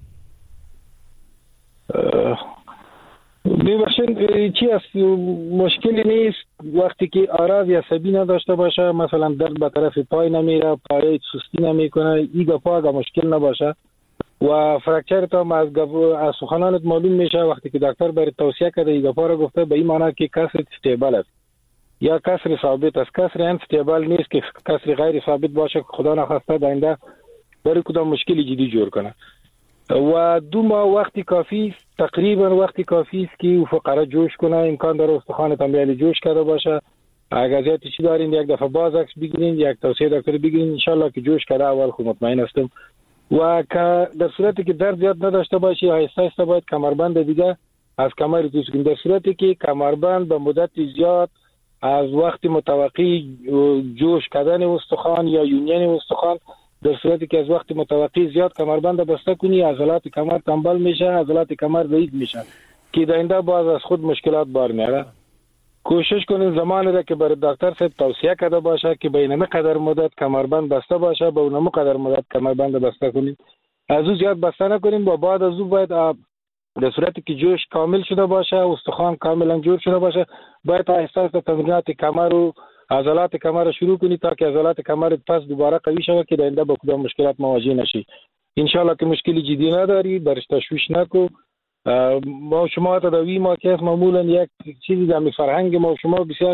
E: ببخشید چی است مشکلی نیست وقتی که آراز عصبی نداشته باشه، مثلا درد به طرف پای نمیره، پای سستی نمیکنه، ایگا پا مشکل نباشه و فرکچر تا از سخنانت معلوم میشه وقتی که دکتر برای توصیه کرده ایگا پا را گفته به این معنی که کسر استیبل است یا کسر ثابت است. کسر استیبل نیست که کسر غیر ثابت باشه که خدا نخواسته داینده برای کدام مشکلی جدی جور کنه. و 2 ماه وقتی کافی است، تقریبا وقتی کافی است که فقرا جوش کنه. امکان داره استخوان تنبیل جوش کرده باشه. اگر زیاد چیزی دارین یک دفعه باز عکس بگیرین، یک توصیه دکتر بگیرین، ان شاء الله که جوش کرده اول خود مطمئن هستم. و که در صورتی که درد زیاد نداشته باشی آهسته آهسته باید کمربند دیگه از کمر دوز کنید. در صورتی که کمربند به مدت زیاد از وقت متوقع جوش کردن استخوان یا یونین استخوان، در صورتی که از وقت متوقع زیاد کمربند بسته کنی عضلات کمر تنبل میشه، عضلات کمر ضعیف میشه که داینده باز از خود مشکلات بار میاره. کوشش کنین زمانی را که برای دکتر صاحب توصیه کرده باشه که بین مقدار مدت کمربند بسته باشه با اون مقدار مدت کمربند بسته کنین. از او زیاد بسته نکنین و بعد از او باید در صورتی که جوش کامل شده باشه، استخوان کاملا جور شده باشه، باید آهسته آهسته تمرینات کمر و عضلات کمر رو شروع کنی تا که عضلات کمر پس دوباره قوی شود که داینده با کدام مشکلات مواجه نشی. ان شاء الله که مشکلی جدی نداری، برش تشویش نکو. ما شما تداوی ما که معمولا یک چیزی در فرهنگ ما شما بسیار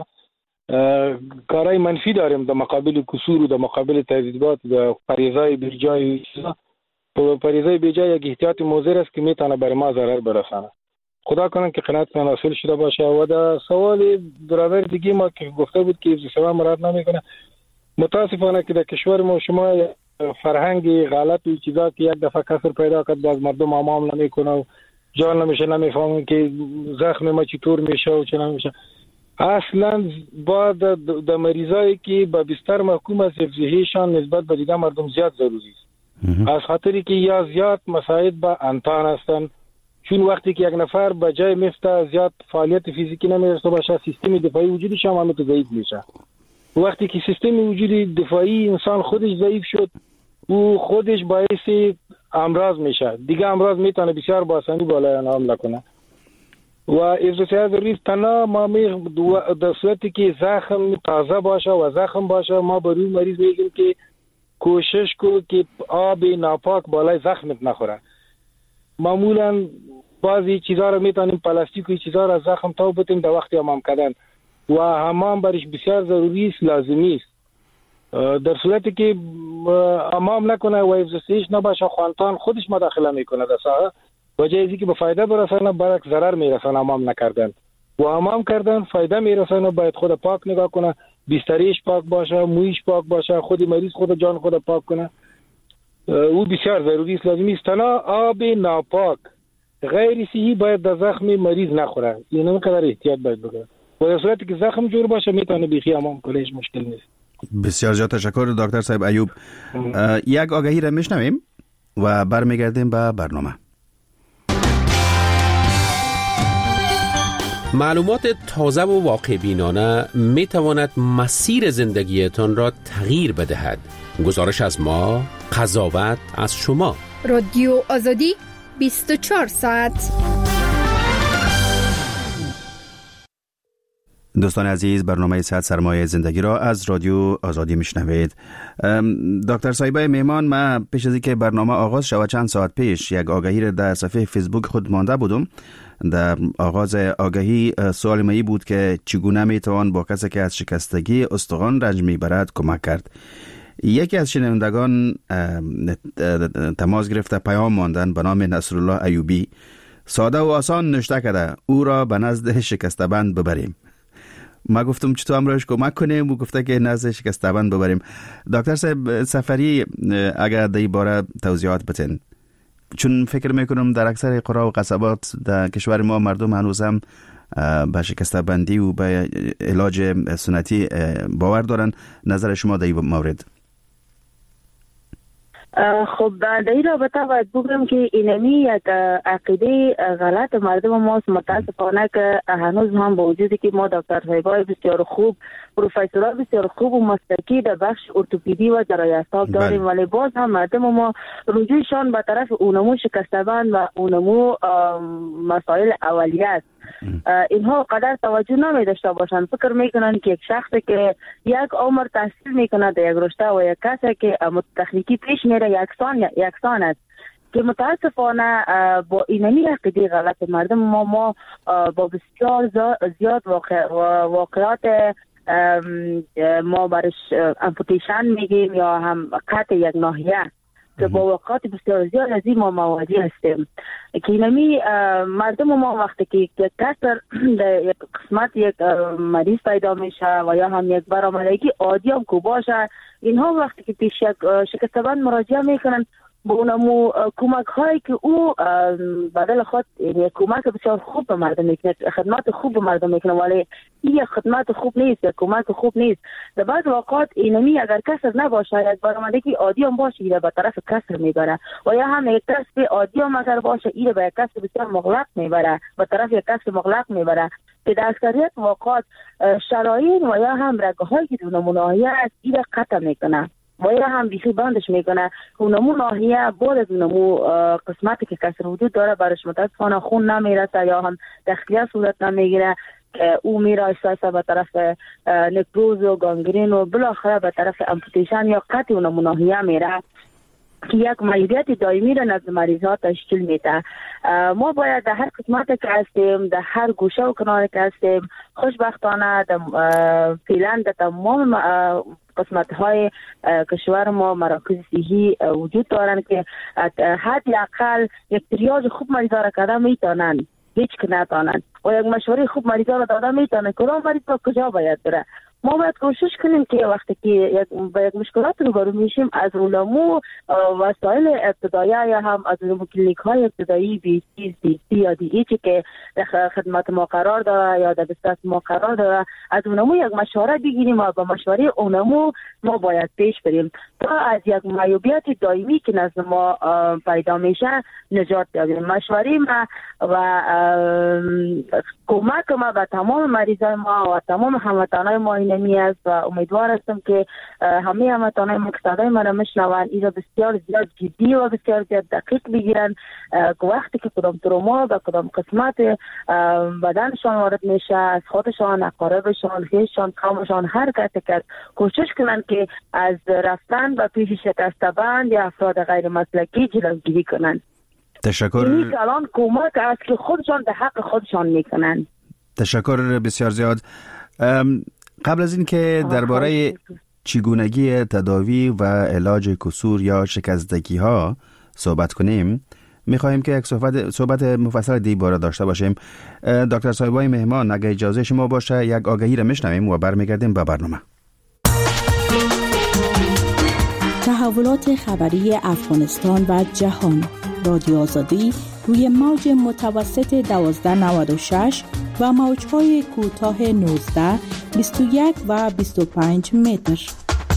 E: کارهای منفی داریم در مقابل کسور و در مقابل تهدیدات و پریزای بیجای چیزا. پریزای بیجای یک احتیاط مضر است که میتونه بر ما ضرر برسانه. خدا کنه که قناعتتان حاصل شده باشه. و در سوال برادر دیگه ما که گفته بود که سوا مراد نمیکنه، متاسفانه که در کشور ما شما فرهنگ غلط و چیزا که یک دفعه کسر پیدا کرد باز مردم آمام نمیکنه و جان نمیشه، نمیفهمن که زخم ما چطور میشه و چه نمیشه. اصلا با در مریضایی که با بستر محکوم است حفظیشان نسبت به دیگه مردم زیاد ضروری است. از خاطری که یا زیاد مساعد با انتان هستن، چون وقتی که یک نفر به جای میفته زیاد فعالیت فیزیکی نمیرسه باشه، سیستم دفاعی وجودش هم همه تو ضعیف میشه. وقتی که سیستم وجودی دفاعی انسان خودش ضعیف شد او خودش باعث امراض میشه. دیگه امراض میتونه بسیار با آسانی بالای آن حمله کنه. و افزایش ضروری تنها ما در صورتی که زخم تازه باشه و زخم باشه ما به روی مریض میگیم که کوشش کو که آب ناپاک بالای زخمت نخوره. معمولا بعضی چیزا رو میتونیم پلاستیک و چیزا رو از زخم تا بتیم در وقت حمام کردن و حمام برش بسیار ضروری است، لازمی است. در صورتی که حمام نکنه و افزایش نباشه خوانتان خودش مداخله میکنه در ساحه و جایزی که به فایده برسانه برعکس ضرر میرسانه. حمام نکردن و حمام کردن فایده میرسانه. باید خود پاک نگاه کنه، بستریش پاک باشه، مویش پاک باشه، خود مریض خود جان خود پاک کنه. او بسیار ضروری است، لازمی است. تنها آب ناپاک غیر صحی باید در زخم مریض نخوره. این اینقدر احتیاط باید بکنه و در صورتی که زخم جور باشه میتونه بیخی حمام کنه، هیچ مشکل نیست.
D: بسیار زیاد تشکر دکتر صاحب ایوب. یک آگهی را میشنویم و برمیگردیم به برنامه.
J: معلومات تازه و واقع بینانه می تواند مسیر زندگیتان را تغییر بدهد. گزارش از ما، قضاوت از شما.
G: رادیو آزادی 24 ساعت.
D: دوستان عزیز، برنامه صحت سرمایه زندگی را از رادیو آزادی میشنوید. دکتر صاحبای مهمان، ما پیش از اینکه برنامه آغاز شود چند ساعت پیش یک آگهی را در صفحه فیسبوک خود مانده بودم. در آغاز آگهی سوال مایی بود که چگونه میتوان با کسی که از شکستگی استخوان رنج میبرد کمک کرد. یکی از شنوندگان تماس گرفته پیام ماندن به نام نصرالله ایوبی. ساده و آسان نوشته کرده او را به نزد شکسته‌بند ببریم. ما گفتم چطور امروز کمک کنیم و گفته که نزد شکسته‌بند ببریم. دکتر صاحب سفری، اگر در این باره توضیحات بتین، چون فکر میکنم در اکثر قرى و قصبات در کشور ما مردم هنوز هم به شکسته‌بندی و به علاج سنتی باور دارن. نظر شما در این مورد؟
F: خب در این رابطه باید بگم که اینمی یک عقیده غلط مردم ماست. متاسفانه که هنوز هم با وجودی که ما دکتر صاحبای بسیار خوب، پروفسورها بسیار خوب و مسلکی در بخش ارتوپدی و جراحی اعصاب داریم، ولی باز هم مردم ما رجوعشان به طرف اونمو شکسته‌بند و اونمو مسائل اولیه است. اینها قدر توجه نمی داشته باشند. فکر میکنند که یک شخصی که یک عمر تحصیل میکنه در یک رشته و یک کسی که تکنیکی پیش میره یکسان است، که متاسفانه با اینمی عقیده غلط مردم ما با بسیار زیاد واقعات ما برش امپوتیشن میگیم یا هم قطع یک ناحیه که با واقعات بسیار زیاد از این ما مواجه هستیم. که اینمی مردم ما وقتی که یک کسر یک قسمت یک مریض پیدا میشه و یا هم یک برآمدگی عادی هم که باشه، اینها وقتی که پیش یک شکسته‌بند مراجعه میکنن با اونمو کمک هایی که او بدل خود یک کمک بسیار خوب به مردم میکنه، خدمات خوب به مردم میکنه، ولی این خدمات خوب نیست، یک کمک خوب نیست. در بعض اوقات اینمی اگر کسر نباشه، یک برآمدگی عادی هم باشه، ایره به طرف کسر میبره، و یا هم یک کسر عادی هم اگر باشه، ایره به یک کسر بسیار مغلق میبره، به طرف یک کسر مغلق میبره، که در اکثریت اوقات شرايين و یا هم رگه هایی که اونمو ناحیه است ایره قطع میکنه و یا هم بیخی بندش میکنه. اونمو ناحیه بعد از اونمو قسمتی که کسر وجود داره برش متاسفانه خون نمیرسه یا هم تخلیه صورت نمیگیره، که او میره ایسا به طرف نکروز و گانگرین و بالاخره به طرف امپوتیشن یا قطع اونمو ناحیه میره، که یک معیوبیت دائمی را نزد مریض ها تشکیل میده. ما باید در هر قسمت که هستیم، در هر گوشه و کنار که هستیم، خوشبختانه فعلا در تمام قسمت های کشور ما مراکز صحی وجود دارند که حداقل یک تریاج خوب مریضا را کردن میتونن، هیچ که نتونن، و یک مشوره خوب مریضا را دادن میتونن کدام مریض با کجا باید بره. ما باید کوشش کنیم که وقتی که با یک مشکلات روبرو میشیم، از علوم وسایل ابتدایی یا هم از علوم کلینیک های ابتدایی BC یا دیگه که در خدمت ما قرار داره یا در دسترس ما قرار داره، از اونمو یک مشوره بگیریم و با مشوره اونمو ما باید پیش بریم تا از یک معیوبیت دائمی که نزد ما پیدا میشه نجات یابیم. مشوره ما و کمک ما به تمام مریضای ما و تمام هموطنای ما اینمی است و امیدوار هستم که همه هموطنای ما که صدای ما را میشنوند این را بسیار زیاد جدی و بسیار زیاد دقیق بگیرن، که وقتی که کدام تروما و کدام قسمت بدنشان وارد میشه، از خودشان، اقاربشان، خویششان، قومشان، هر کسی که کوشش کنن که از رفتن به پیش شکسته‌بند یا افراد غیر مسلکی جلوگیری کنن.
D: تشکر.
F: این کلان کمک است که خودشان به حق خودشان میکنن.
D: تشکر بسیار زیاد. قبل از این که درباره چگونگی تداوی و علاج کسور یا شکستگی ها صحبت کنیم، میخواهیم که یک صحبت مفصل دیگه باره داشته باشیم. دکتر صاحبای مهمان، اگر اجازه شما باشه یک آگهی را میشنویم و برمیگردیم به برنامه.
C: تحولات خبری افغانستان و جهان، رادیو آزادی روی موج متوسط 1296 و موج‌های کوتاه 19، 21 و 25 متر.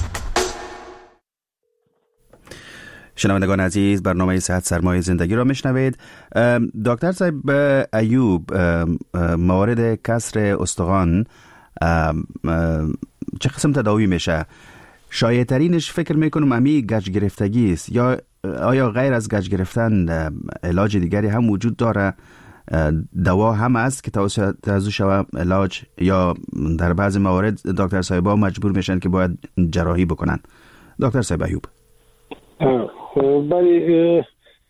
D: شنوندگان عزیز، برنامه صحت سرمایه زندگی را میشنوید. دکتر صاحب ایوب، موارد کسر استخوان چه قسم تداوی میشه؟ شایع‌ترینش فکر میکنم امی گچ گرفتگی است، یا آیا غیر از گچ گرفتن علاج دیگری هم وجود داره دوا هم است که توسط شود علاج، یا در بعض موارد دکتر صاحبا مجبور میشن که باید جراحی بکنن؟ دکتر صاحب ایوب.
E: برای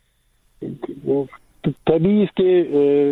E: طبیعی است که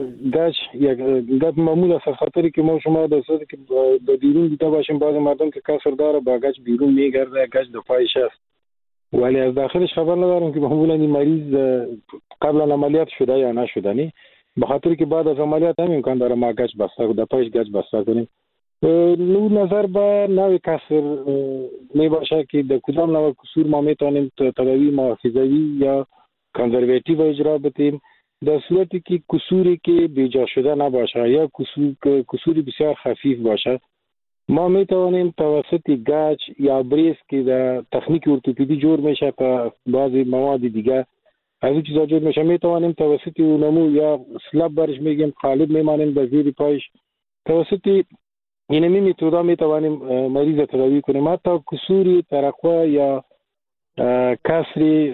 E: گچ معمول است، خاطری که ما شما در صورتی که در بیرون دیده باشیم بعض مردم که کسر داره با گچ بیرون میگرده، گچ در پایش است ولی از داخلش خبر ندارم که معمولا این مریض قبل عملیات شده یا نشده. نی به خاطری که بعد از عملیات هم امکان داره ما گچ بسته در پایش گچ بسته کنیم. نو نظر به نوع کسر می باشه که در کدام نوع کسور ما میتونیم تداوی محافظوی یا کانزرواتیو اجرا بدیم. در صورتی که کسوری که بیجا شده نباشه یا کسوری بسیار خفیف باشه، ما میتوانیم توسط گچ یا بریس که در تکنیک ارتوپدی جور میشه تا بعضی مواد دیگه از این چیزا جور میشه، میتوانیم توسط اونمو یا سلب برش میگیم قالب میمانیم در زیر پایش، توسط اینمی میتودا میتوانیم مریض تداوی کنیم. حتی کسوری ترقوه یا کسری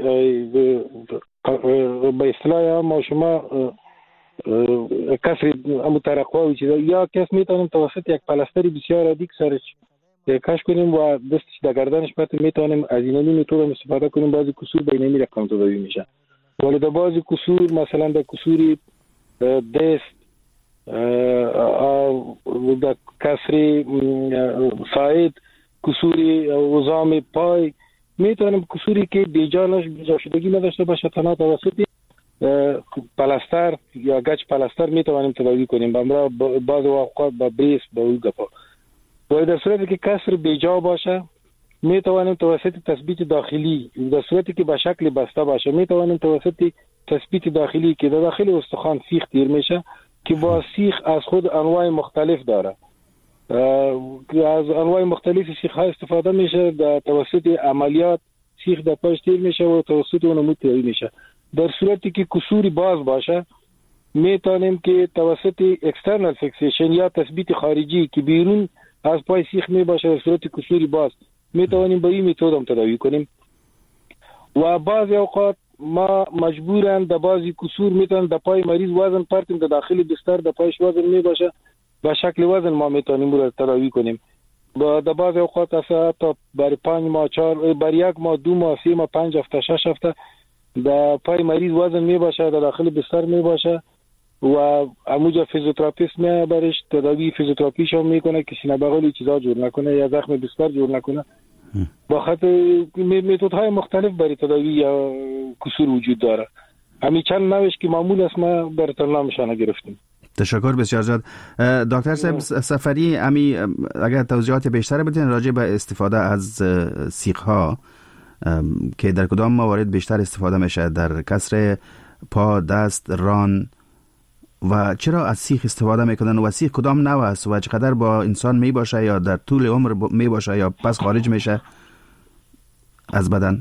E: به اصطلاح ما شما کسری مترقوه و چیزا یا کس میتونیم توسط یک پلاستری بسیار ادیک سرش کش کنیم و دستش در گردنش بتیم، میتونیم از اینمی میتود استفاده کنیم. بعضی کسور به اینمی رقم تداوی میشه، ولی در بعضی کسور مثلا در کسوری دست در کسری ساعد، کسوری عظام پای، میتونیم کسوری که بیجا شدگی نداشته باشه تنها توسط پلاستر یا گچ پلاستر میتوانیم تداوی کنیم. بمرا بعض اوقات با بریس با او گپا. و در صورتی که کسر بیجا باشه میتوانیم توسط تثبیت داخلی، در صورتی که به شکل بسته باشه میتوانیم توسط تثبیت داخلی که در داخل استخوان سیخ تیر میشه که با سیخ از خود انواع مختلف داره، از انواع مختلف سیخ ها استفاده میشه. در توسط عملیات سیخ در پاش تیر میشه و توسط اونمو تیری میشه. در صورتی که کسوری باز باشه میتونیم که توسط اکسترنال فیکسیشن یا تثبیت خارجی که بیرون از پای سیخ می باشه در صورت کسوری باز میتونیم با این متد هم تداوی کنیم. و بعضی اوقات ما مجبورن در بعضی کسور میتونیم در پای مریض وزن پرتیم در داخل بستر در پایش وزن می باشه به شکل وزن ما میتونیم رو تداوی کنیم. در بعضی اوقات تا برای 5 ماه 4 برای 1 ماه 2 ماه 3 ماه 5 هفته 6 هفته در پای مریض وزن می باشه در داخل بستر می باشه و اموجا فیزیوتراپیست می برش تداوی فیزیوتراپیش هم میکنه که سینه بغلی چیزا جور نکنه یا زخم بستر جور نکنه. با خاطر متدهای مختلف برای تداوی یا کسور وجود داره. همین چند نوش که معمول است ما براتون نامشانه گرفتیم.
D: تشکر بسیار زیاد. دکتر صاحب سفری، اگر توضیحات بیشتر بدین راجع به استفاده از سیخ ها که در کدام موارد بیشتر استفاده میشه، در کسر پا، دست، ران، و چرا از سیخ استفاده میکنن و سیخ کدام نوع است و چقدر با انسان می باشه یا در طول عمر می باشه یا پس خارج میشه از بدن؟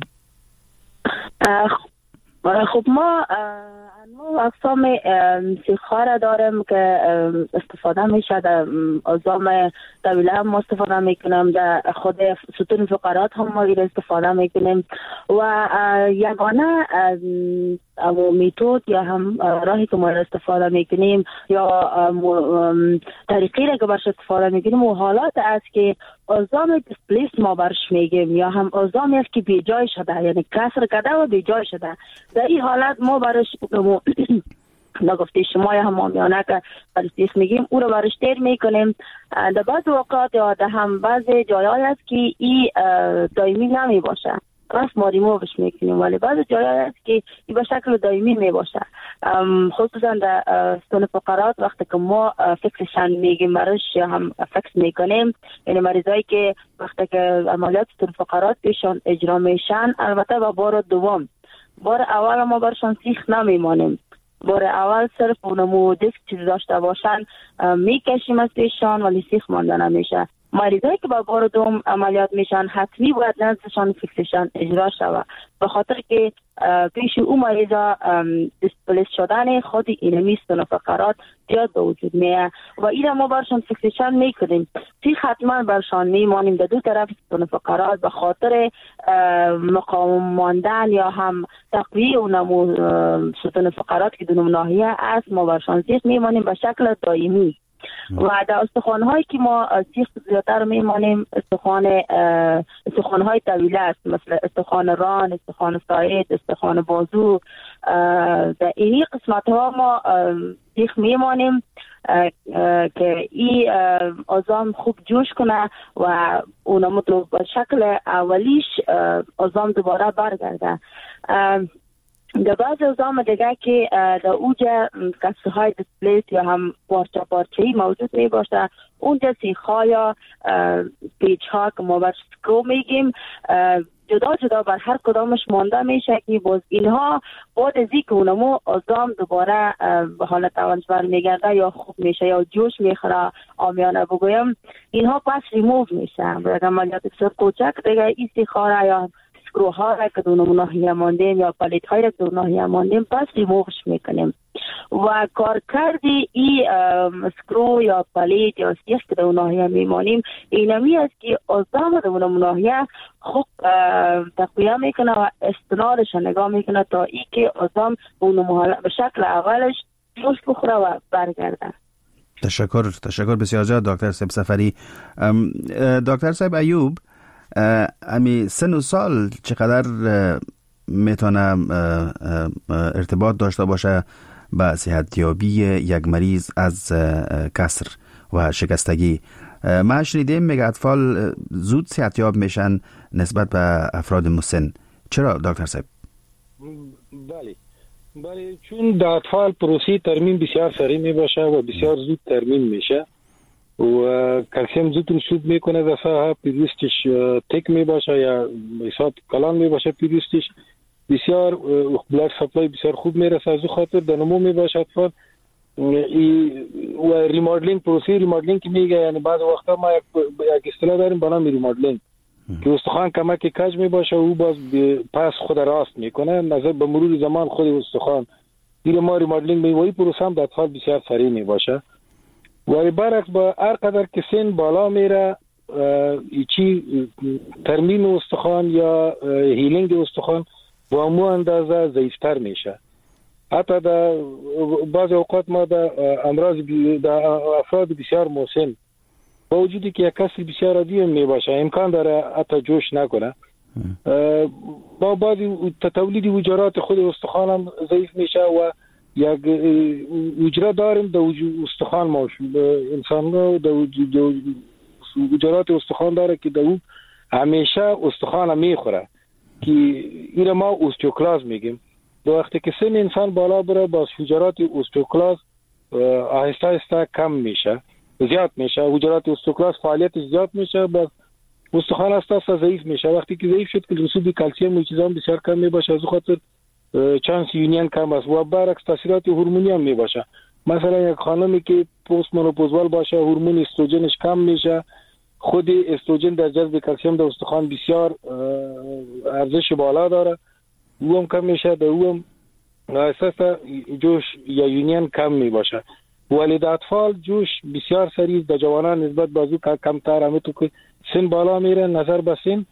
F: خب ما اقسام سیخ‌ها را داریم که استفاده میشه. در اعضام طویله هم استفاده میکنیم، در خود ستون فقرات هم ما استفاده میکنیم و یگانه میتود یا هم راهی که ما استفاده میکنیم یا طریقی را که برش استفاده میکنیم و حالات است که اعضام دیسپلیس ما برش میگیم یا هم اعضامی است که بیجای شده، یعنی کسر کرده و بیجای شده. در این حالت ما برش نگفته شما یا همامیانه که برش میگیم او رو برش تیر میکنیم. در بعض وقت یا در هم بعض جایای است که این دائمی نمی باشه، راست ما ریمووش میکنیم، ولی بعض جایای است که این به شکل دائمی می باشه. خصوصا در ستون فقرات وقتی که ما فکسشن میگیم برش یا هم فکس میکنیم، یعنی مریضایی که وقتی که عملیات ستون فقرات پیشان اجرا میشن، البته با بار دوم، بار اول ما برشان سیخ نمیمانیم، بار اول صرف اونمو دیسک چیز داشته باشن میکشیم از پیشان ولی سیخ مانده نمیشه. مریضایی که با بار دوم عملیات میشن حتمی باید نزدشان فیکسیشن اجرا شود، به خاطر که پیش او مریضا دیسپلیس شدن خود اینمی ستون فقرات زیاد به وجود میه و این ما برشان فیکسیشن میکنیم. حتما برشان میمانیم در دو طرف ستون فقرات به خاطر مقاوم ماندن یا هم تقویه و نمو ستون فقرات که دو ناحیه است. ما برشان سیخ میمانیم به شکل دائمی و در استخوان‌هایی که ما سیخ زیادتر میمانیم استخوان‌های طویله است، مثل استخوان ران، استخوان ساعد، استخوان بازو. در اینی قسمت‌ها ما سیخ میمانیم که این عظام خوب جوش کنه و اونم به شکل اولیش عظام دوباره برگرده. در بعض عظام دیگه که در اوجه کسرهای دیسپلیس یا هم پارچه‌ای موجود می باشه، اونجا سیخ‌ها یا پیچ‌ها که ما بر سکرو میگیم جدا جدا بر هر کدامش مانده میشه که باز اینها بعد از اینکه اونمو عظام دوباره به حالت اولش برمیگرده یا خوب میشه یا جوش میخوره عامیانه بگویم، اینها پس ریموو میشه. برای عملیات بسیار کوچک دیگه این سیخ‌ها یا سکروها را که دو ناحیه ماندیم یا پلیت های را که دو ناحیه ماندیم پس ریمووش میکنیم و کار کردی این سکرو یا پلیت یا سیخ که دو ناحیه میمانیم اینمی است که عظام دو ناحیه خوب تقویه میکنه و استنادش نگاه میکنه تا ای که عظام به شکل اولش جوش بخوره و برگرده.
D: تشکر بسیار زیاد دکتر صاحب سفری. دکتر صاحب ایوب، امی سن و سال چقدر میتونه ارتباط داشته باشه با صحتیابی یک مریض از کسر و شکستگی؟ ما شنیدیم میگه اطفال زود صحتیاب میشن نسبت به افراد مسن. چرا دکتر صاحب؟
E: بله چون در اطفال پروسه ترمیم بسیار سریع می باشه و بسیار زود ترمیم میشه و کلسیم زود رسوب میکنه در ساحه پیروستش تک می باشه یا حساب کلان می باشه پیروستش بسیار بلاد سپلای بسیار خوب میرسه، از خاطر در نمو می باشه اطفال. و ریمادلینگ پروسه ریمادلینگ که میگه، یعنی بعض وقتا ما یک اصطلاح داریم به نام ریمادلینگ که استخوان کمک کج می باشه و باز پس خود راست میکنه نظر به مرور زمان خود استخوان دیگه ما ریمادلینگ میوی پروسه هم در اطفال بسیار سریع می باشه. و برعکس با هر قدر که سن بالا میره چی ترمیم استخوان یا هیلینگ استخوان با مو اندازه ضعیفتر میشه. حتی در بعض اوقات ما در امراض در افراد بسیار مسن با وجودی که یک کسر بسیار عادی می باشه امکان داره حتی جوش نکنه، با بعضی تولید حجرات خود استخوان هم ضعیف میشه و یک حجره داریم در استخوان ما انسان در حجرات استخوان داره که در همیشه استخوان میخوره که این ما اوستیوکلاز میگیم. در وقتی که سن انسان بالا بره با حجرات اوستیوکلاز آهسته آهسته کم میشه، زیاد میشه، حجرات اوستیوکلاز فعالیت زیاد میشه، با استخوان اساسا ضعیف میشه. وقتی که ضعیف شد که رسوب کلسیم و چیزا بسیار کم میباشه، از خاطر چانس یونین کم است و برعکس تاثیرات هورمونی هم میباشه. مثلا یک خانمی که پست منوپوزوال باشه هورمون استروژنش کم میشه، خود استروژن در جذب کلسیم در استخوان بسیار ارزش بالا داره، او هم کم میشه، در او هم اساسا جوش یا یونین کم میباشه. ولی در اطفال جوش بسیار سریع، در جوانان نسبت به ازو کمتر، همه تو که سن بالا میره نظر به سن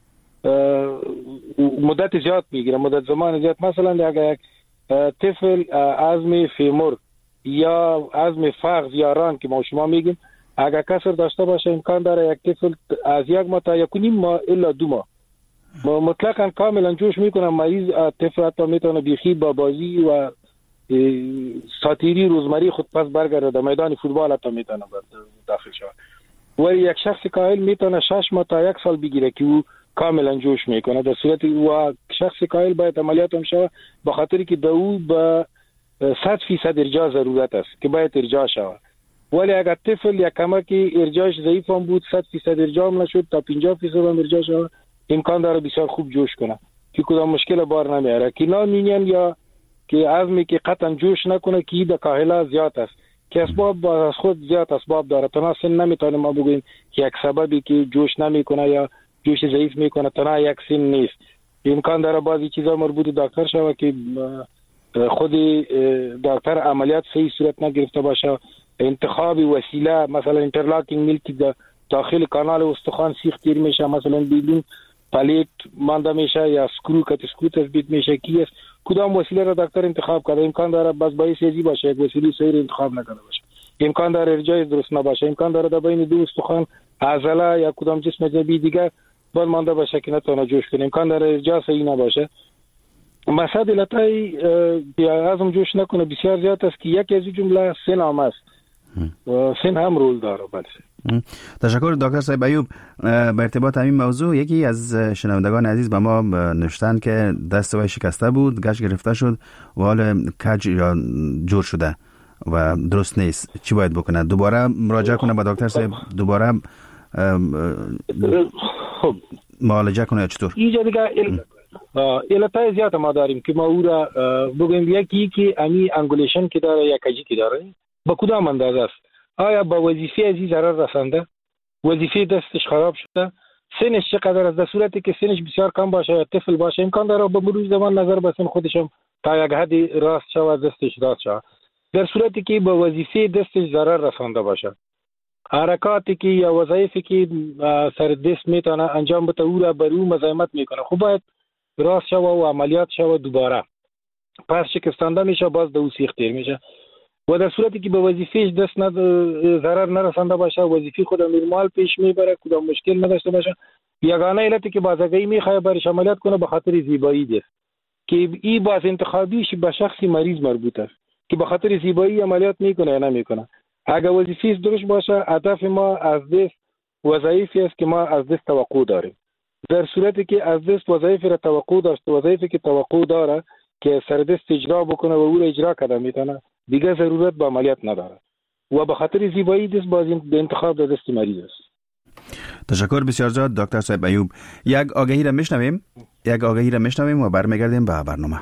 E: مدت زیاد میگیره، مدت زمان زیاد. مثلا اگر یک طفل عظم فیمور یا عظم فخذ یا ران که ما شما میگیم اگر کسر داشته باشه امکان داره یک طفل از یک ماه تا 1.5 ماه الا 2 ماه مطلقاً کاملا جوش میکنه. مریض طفل حتی میتونه بیخی با بازی و ساتیری روزمری خود پس برگرده، در میدان فوتبال حتی میتونه داخل شود. ولی یک شخص کاهل میتونه 6 ماه تا 1 سال بگیره که او کاملا جوش میکنه. در صورت و شخص کاهل باید عملیات هم شود به خاطری که او به 100% ارجاع ضرورت است که باید ارجاع شود. ولی اگر طفل یک کمک ارجاعش ضعیف هم بود 100% ارجاع هم نشد تا 50% هم ارجاع شود، امکان داره بسیار خوب جوش کنه که کدام مشکل بار نمیاره. که نامینین یا که عظمی که قطعا جوش نکنه که در کاهله زیاد است. که اسباب از خود زیاد اسباب داره. تنها سن نمیتونیم ما بگوییم که یک سببی که جوش نمیکنه یا جوش ضعیف میکنه تنها یک سن نیست. امکان داره بعضی چیزا مربوط دکتر شوه که خود دکتر عملیات صحیح صورت نگرفته باشه، انتخاب وسیله مثلا اینترلاکینگ میل داخل کانال استخوان سیخ گیر میشه، مثلا بیلون پلیت مانده میشه یا اسکرو تثبیت میشه کی است، کدام وسیله را دکتر انتخاب کرده. امکان داره بس باعث ازی باشه یک وسیله صحیح انتخاب نکرده باشه، امکان داره ارجاع درست نباشه، امکان داره در بین دو استخوان عضله یا کدام جسم جنبی دیگه باز مانده باشه که نتونه جوش کنه، امکان داره ارجاع صحیح نباشه. مسئله علتای عزم جوش نکنه بسیار زیاد است که یکی از جمله سن هم است و سن هم رول داره. بله
D: تشکر دکتر صاحب ایوب. به ارتباط همین موضوع یکی از شنوندگان عزیز به ما نوشتن که دست وی شکسته بود، گچ گرفته شد و حال کج یا جور شده و درست نیست، چی باید بکنه؟ دوباره مراجعه کنه به دکتر صاحب، دوباره معالجه کنه یا چطور؟
E: اینجا دیگه علتای زیاد ما داریم که ما او را بگویم یکی که امی انگولیشن که داره یا کجی که داره با کدام اندازه است؟ آیا با وظیفه ازی ضرر رسانده؟ وظیفه دستش خراب شده؟ سنش چقدر است؟ در صورتی که سنش بسیار کم باشه یا طفل باشه امکان داره با مرور زمان نظر به سن خودش هم تا یک حدی راست شود، دستش راست شود. در صورتی که با وظیفه دستش ضرر رسانده باشه، حرکاتی که یا وظایفی که سر دست میتونه انجام بده او را بر او مزاحمت میکنه، خب باید راست شود و عملیات شود دوباره، پس شکستنده میشه باز دو سیخ تیر میشه. و در صورتی که به وظیفهش دست ضرر نرسانده باشه، وظیفه خود نرمال پیش میبره، کدام مشکل نداشته باشه، یگانه علتی که بازگاهی میخواد برش عملیات کنه به خاطر زیبایی است که این باز انتخابیش به شخصی مریض مربوط است که به خاطر زیبایی عملیات میکنه یا نمیکنه. اگر وظیفه درست باشه، هدف ما از دست وظایفی است که ما از دست توقع داریم. در صورتی که از دست وظایفی را توقع داشت، وظایفی که توقع داره که سر دست اجرا بکنه و او را اجرا کرده میتونه، دیگه ضرورت به عملیات نداره و به خاطر زیبایی دست باز انتخاب در دست مریض است.
D: تشکر بسیار زیاد دکتر صاحب ایوب. یک آگهی را میشنویم و برمیگردیم به برنامه.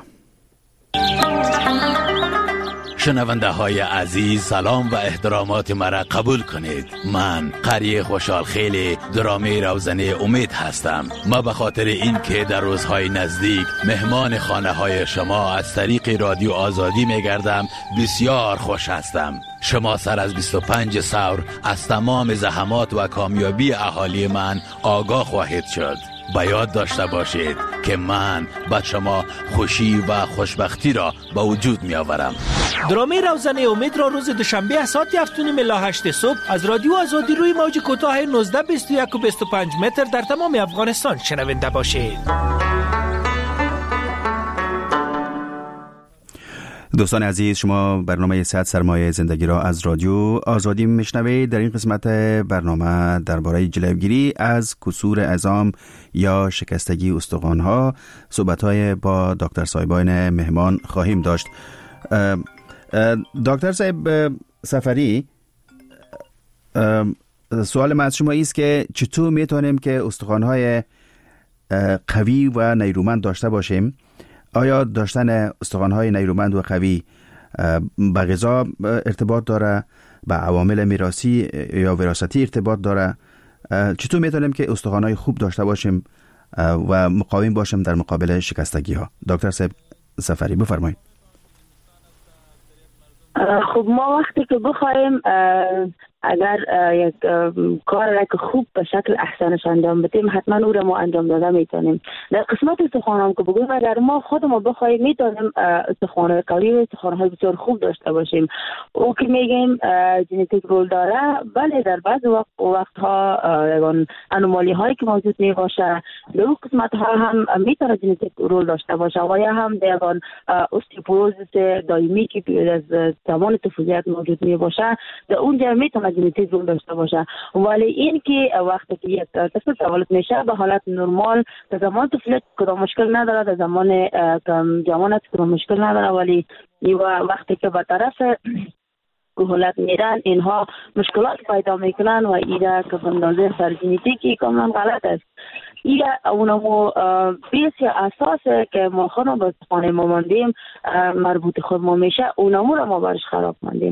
K: شنونده های عزیز، سلام و احترامات مرا قبول کنید. من قری خوشحال خیلی درامه روزنه امید هستم. ما به خاطر این که در روزهای نزدیک مهمان خانه های شما از طریق رادیو آزادی میگردم بسیار خوش هستم. شما سر از 25 ثور از تمام زحمات و کامیابی اهالی من آگاه خواهید شد. به یاد داشته باشید که من به شما خوشی و خوشبختی را به وجود می آورم.
L: درامه روزنه امید را روز دوشنبه ساعت 7:30 الی 8 صبح از رادیو آزادی روی موج کوتاه 19 21 و 25 متر در تمام افغانستان شنونده باشید.
D: دوستان عزیز، شما برنامه 100 سرمایه زندگی را از رادیو آزادی میشنوید. در این قسمت برنامه درباره جلوگیری از کسور عظام یا شکستگی استخوان‌ها صحبت‌های با دکتر صاحبان مهمان خواهیم داشت. دکتر صاحب سفری، سوال من از شما است که چطور میتونیم که استخوان‌های قوی و نیرومند داشته باشیم؟ آیا داشتن استخوان‌های نیرومند و قوی به غذا ارتباط داره، به عوامل میراثی یا وراثتی ارتباط داره؟ چطور میتونیم که استخوان‌های خوب داشته باشیم و مقاوم باشیم در مقابل شکستگی‌ها؟ دکتر صاحب سفری بفرمایید.
F: خب ما وقتی که بخوایم اگر یک کار را که خوب به شکل احسنش انجام بدیم، حتما او را ما انجام داده میتونیم. در قسمت استخوان که بگویم اگر ما خودمون بخوایم میتونیم استخوان قوی و استخوان‌های بسیار خوب داشته باشیم. او که میگیم ژنتیک رول داره، بله در بعض وقتها انومالی هایی که موجود می باشه در اون قسمت ها هم میتونه ژنتیک رول داشته باشه و یا هم در اوستیوپوروزیس دائمی که از زمان طفولیت موجود می باشه در اونجا میتونه ژنتیک رول داشته باشه. ولی این که وقتی که یک طفل تولد میشه به حالت نرمال، در زمان طفولیت کدام مشکل نداره، در زمان جوانیت کدام مشکل نداره، ولی وقتی که به طرف کهولت میرن اینها مشکلات پیدا میکنن و ایده که اندازه سر ژنتیکی کاملا غلط است. ایده اونمو بیس یا اساسه که ما خودمون به استخوان ما ماندیم مربوط خود ما میشه، اونمو را ما برش خراب ماندیم.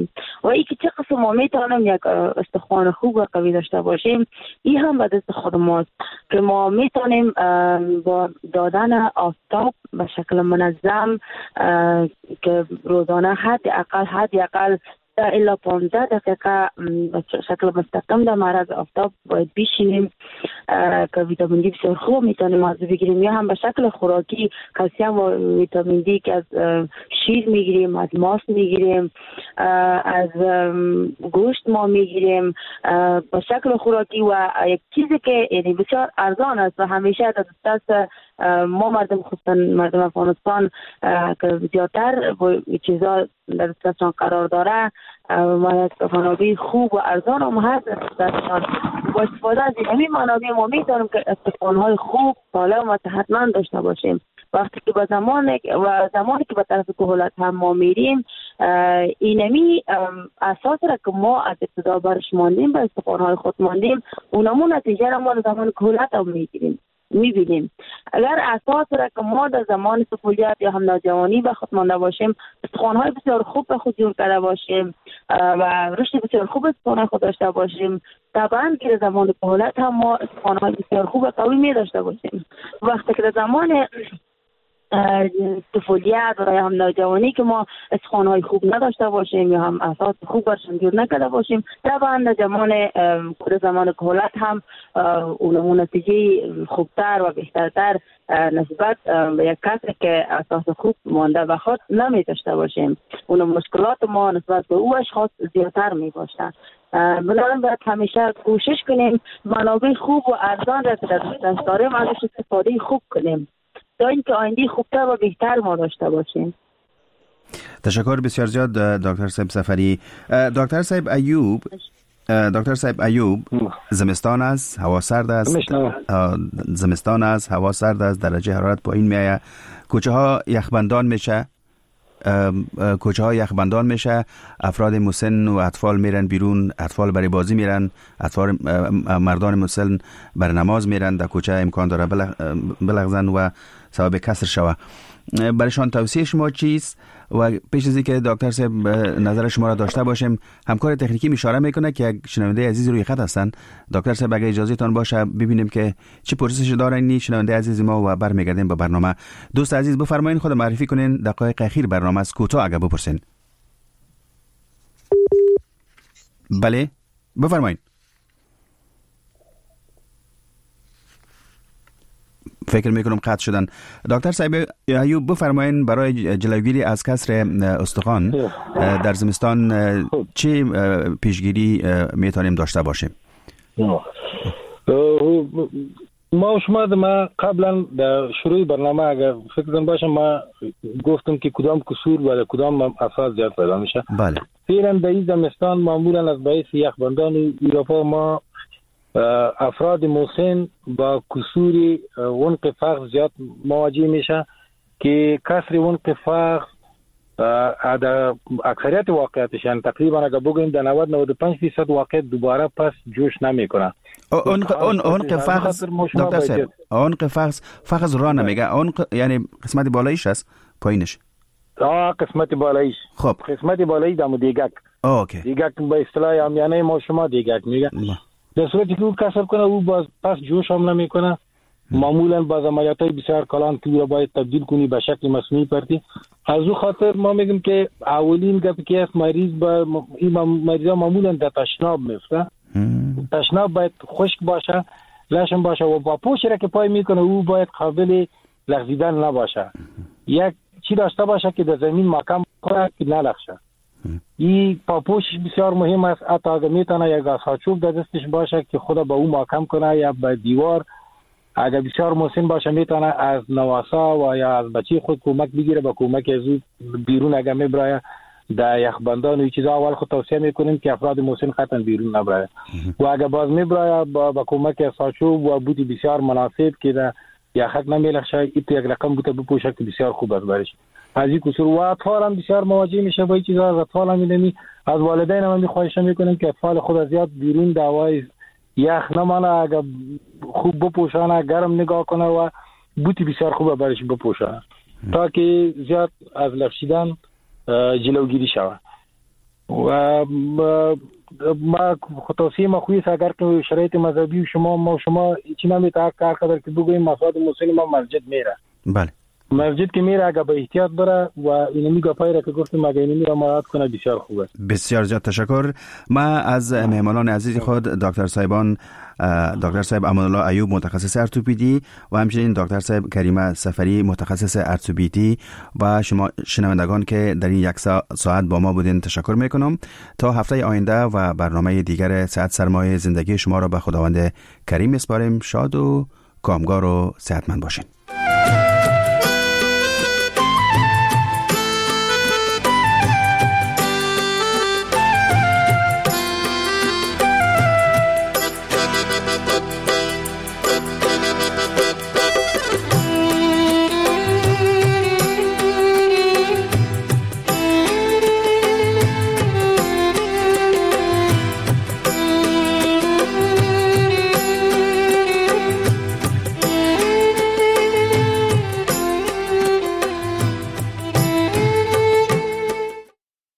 F: و اینکه چه قسم ما میتونیم یک استخوان خوب و قوی داشته باشیم، این هم به دست خود ماست که ما میتونیم با دادن آفتاب به شکل منظم که روزانه حد اقل الا 15 دقیقه به شکل مستقیم در معرض آفتاب باید بشینیم که ویتامین دی بسیار خوب میتونیم از بگیریم، یا هم به شکل خوراکی کلسیم و ویتامین دی که از شیر میگیریم، از ماست میگیریم، از گوشت ما میگیریم به شکل خوراکی. و یک چیزی که یعنی بسیار ارزان است و همیشه در دست ما مردم افغانستان که زیادتر چیزا در دستشان قرار داره، منابع خوب و ارزان هم هست دستشان. با استفاده از این منابع ما میتونیم که استخوان‌های خوب سالم و صحتمند داشته باشیم. وقتی که زمانی که به طرف کهولت هم ما میریم، اینمی اساس را که ما از ابتدا برش ماندیم به استخوان‌های خود ماندیم، اونمون نتیجه را ما در زمان کهولت هم میبینیم. اگر اساس را که ما در زمان طفولیت یا هم نوجوانی به خود مانده باشیم، استخوان‌های بسیار خوب به خود جور کرده باشیم و رشد بسیار خوب استخوان خود داشته باشیم، طبعا که در زمان کهولت هم ما استخوان‌های بسیار خوب و قوی می داشته باشیم. وقتی که در زمان طفولیت و یا هم نوجوانی که ما استخوان‌های خوب نداشته باشیم یا هم اساس خوب برشان جور نکرده باشیم، طبعا در زمان کهولت هم اون نتیجه خوبتر و بهترتر نسبت به یک کسی که اساس خوب مانده به خود نمی داشته باشیم. اون مشکلات ما نسبت به او اشخاص زیادتر می باشد. بنابراین باید همیشه کوشش کنیم منابع خوب و ارزان را که در دست داریم ازش استفاده خوب کنیم تا اینکه آینده خوبتر و بهتر ما داشته باشیم.
D: تشکر بسیار زیاد دکتر صاحب سفری. دکتر صاحب ایوب، زمستان است، هوا سرد است، درجه حرارت پایین میآید، کوچه ها یخبندان میشه، افراد مسن و اطفال میرن بیرون، اطفال برای بازی میرن، مردان مسن بر نماز میرن، در کوچه امکان داره بلغزن و سبب کسر شوه. برایشان توصیه شما چیست؟ و پیش از اینکه دکتر صاحب نظر شما را داشته باشیم، همکار تکنیکی اشاره میکنه که یک شنونده عزیز روی خط هستن. دکتر صاحب اگه اجازه تان باشه ببینیم که چه پرسشی دارن این شنونده عزیز ما و برمیگردیم به برنامه. دوست عزیز بفرمایید خود معرفی کنین، دقایق اخیر برنامه است، کوتاه اگه بپرسین. بله بفرمایید. فکر میکنم قطع شدن. دکتر صاحب ایوب بفرمایین برای جلوگیری از کسر استخوان در زمستان چه پیشگیری میتونیم داشته باشیم؟
E: ما قبلا در شروع برنامه اگر فکر باشم ما گفتم که کدام کسور و کدام افراد زیاد پیدا میشه.
D: بله.
E: فعلا در این زمستان معمولا از باعث یخبندان اروپا ما افراد مسن با کسور عنق فخذ زیاد مواجه میشه که کسر عنق فخذ در اکثریت واقعیتش یعنی تقریبا اگر بگوییم در 90-95% واقعیت دوباره پس جوش نمیکنه.
D: عنق فخذ دکتر صاحب، عنق فخذ را نمیگه، عنق یعنی قسمت بالاییش است پایینش؟
E: قسمت بالاییش.
D: خب
E: قسمت بالایی دم دیگک.
D: اوکی.
E: دیگک به اصطلاح عامیانه ما شما دیگک میگه. در صورتی که او کسر کنه او باز پس جوش هم نمیکنه. معمولا باز عملیاتای بسیار کلان که او باید تبدیل کنی به شکل مصنوعی پرتی. از او خاطر ما میگیم که اولین گپی که است مریضا معمولا در تشناب میفته. تشناب باید خشک باشه، لشم باشه و با پوشی را که پای میکنه او باید قابل لغزیدن نباشه. یک چی داشته باشه که در زمین محکم کنه که نلغزه. این پاپوشش بسیار مهم است. حتی اگر میتونه یک آساچوب در دستش باشه که خدا با او محکم کنه یا به دیوار. اگر بسیار مسن باشه میتونه از نواسا و یا از بچه خود کمک بگیره، با کمک از او بیرون اگر میبره در یخبندان و این چیزا اول خود توصیه میکنیم که افراد مسن قطعا بیرون نبره و اگر باز میبره با کمک آساچوب و بوتی بسیار مناسب که در یخک نمیلخشه، این یک رقم بوته بپوشه که بسیار خوب است برش. از این کسور و اطفال هم بسیار مواجه میشه با این چیزا. از اطفال هم میدمی از والدین هم خواهش میکنیم که اطفال خود زیاد بیرون دوای یخ نمانه، اگر خوب بپوشانه، گرم نگاه کنه و بوتی بسیار خوب برش بپوشانه تا که زیاد از لغزیدن جلوگیری شود. و ما توصیه ما خویست اگر که شرایط مذهبی ما شما چی نمیتونه کار قدر که بگوییم مساعد مسلم ما مسجد میره.
D: بله.
E: مسجد که میره اگه به احتیاط بره و اینمی گپایی را که گفتیم اگه اینمی را مراعات کنه بسیار خوبه.
D: بسیار زیاد تشکر. ما از مهمانان عزیز خود دکتر صاحب امان الله ایوب متخصص ارتوپدی و همچنین دکتر صاحب کریمه سفری متخصص ارتوپدی و شما شنوندگان که در این یک ساعت با ما بودین تشکر میکنم. تا هفته آینده و برنامه دیگر صحت سرمایه زندگی شما را به خداوند کریم میسپاریم. شاد و کامگار و صحتمند باشین.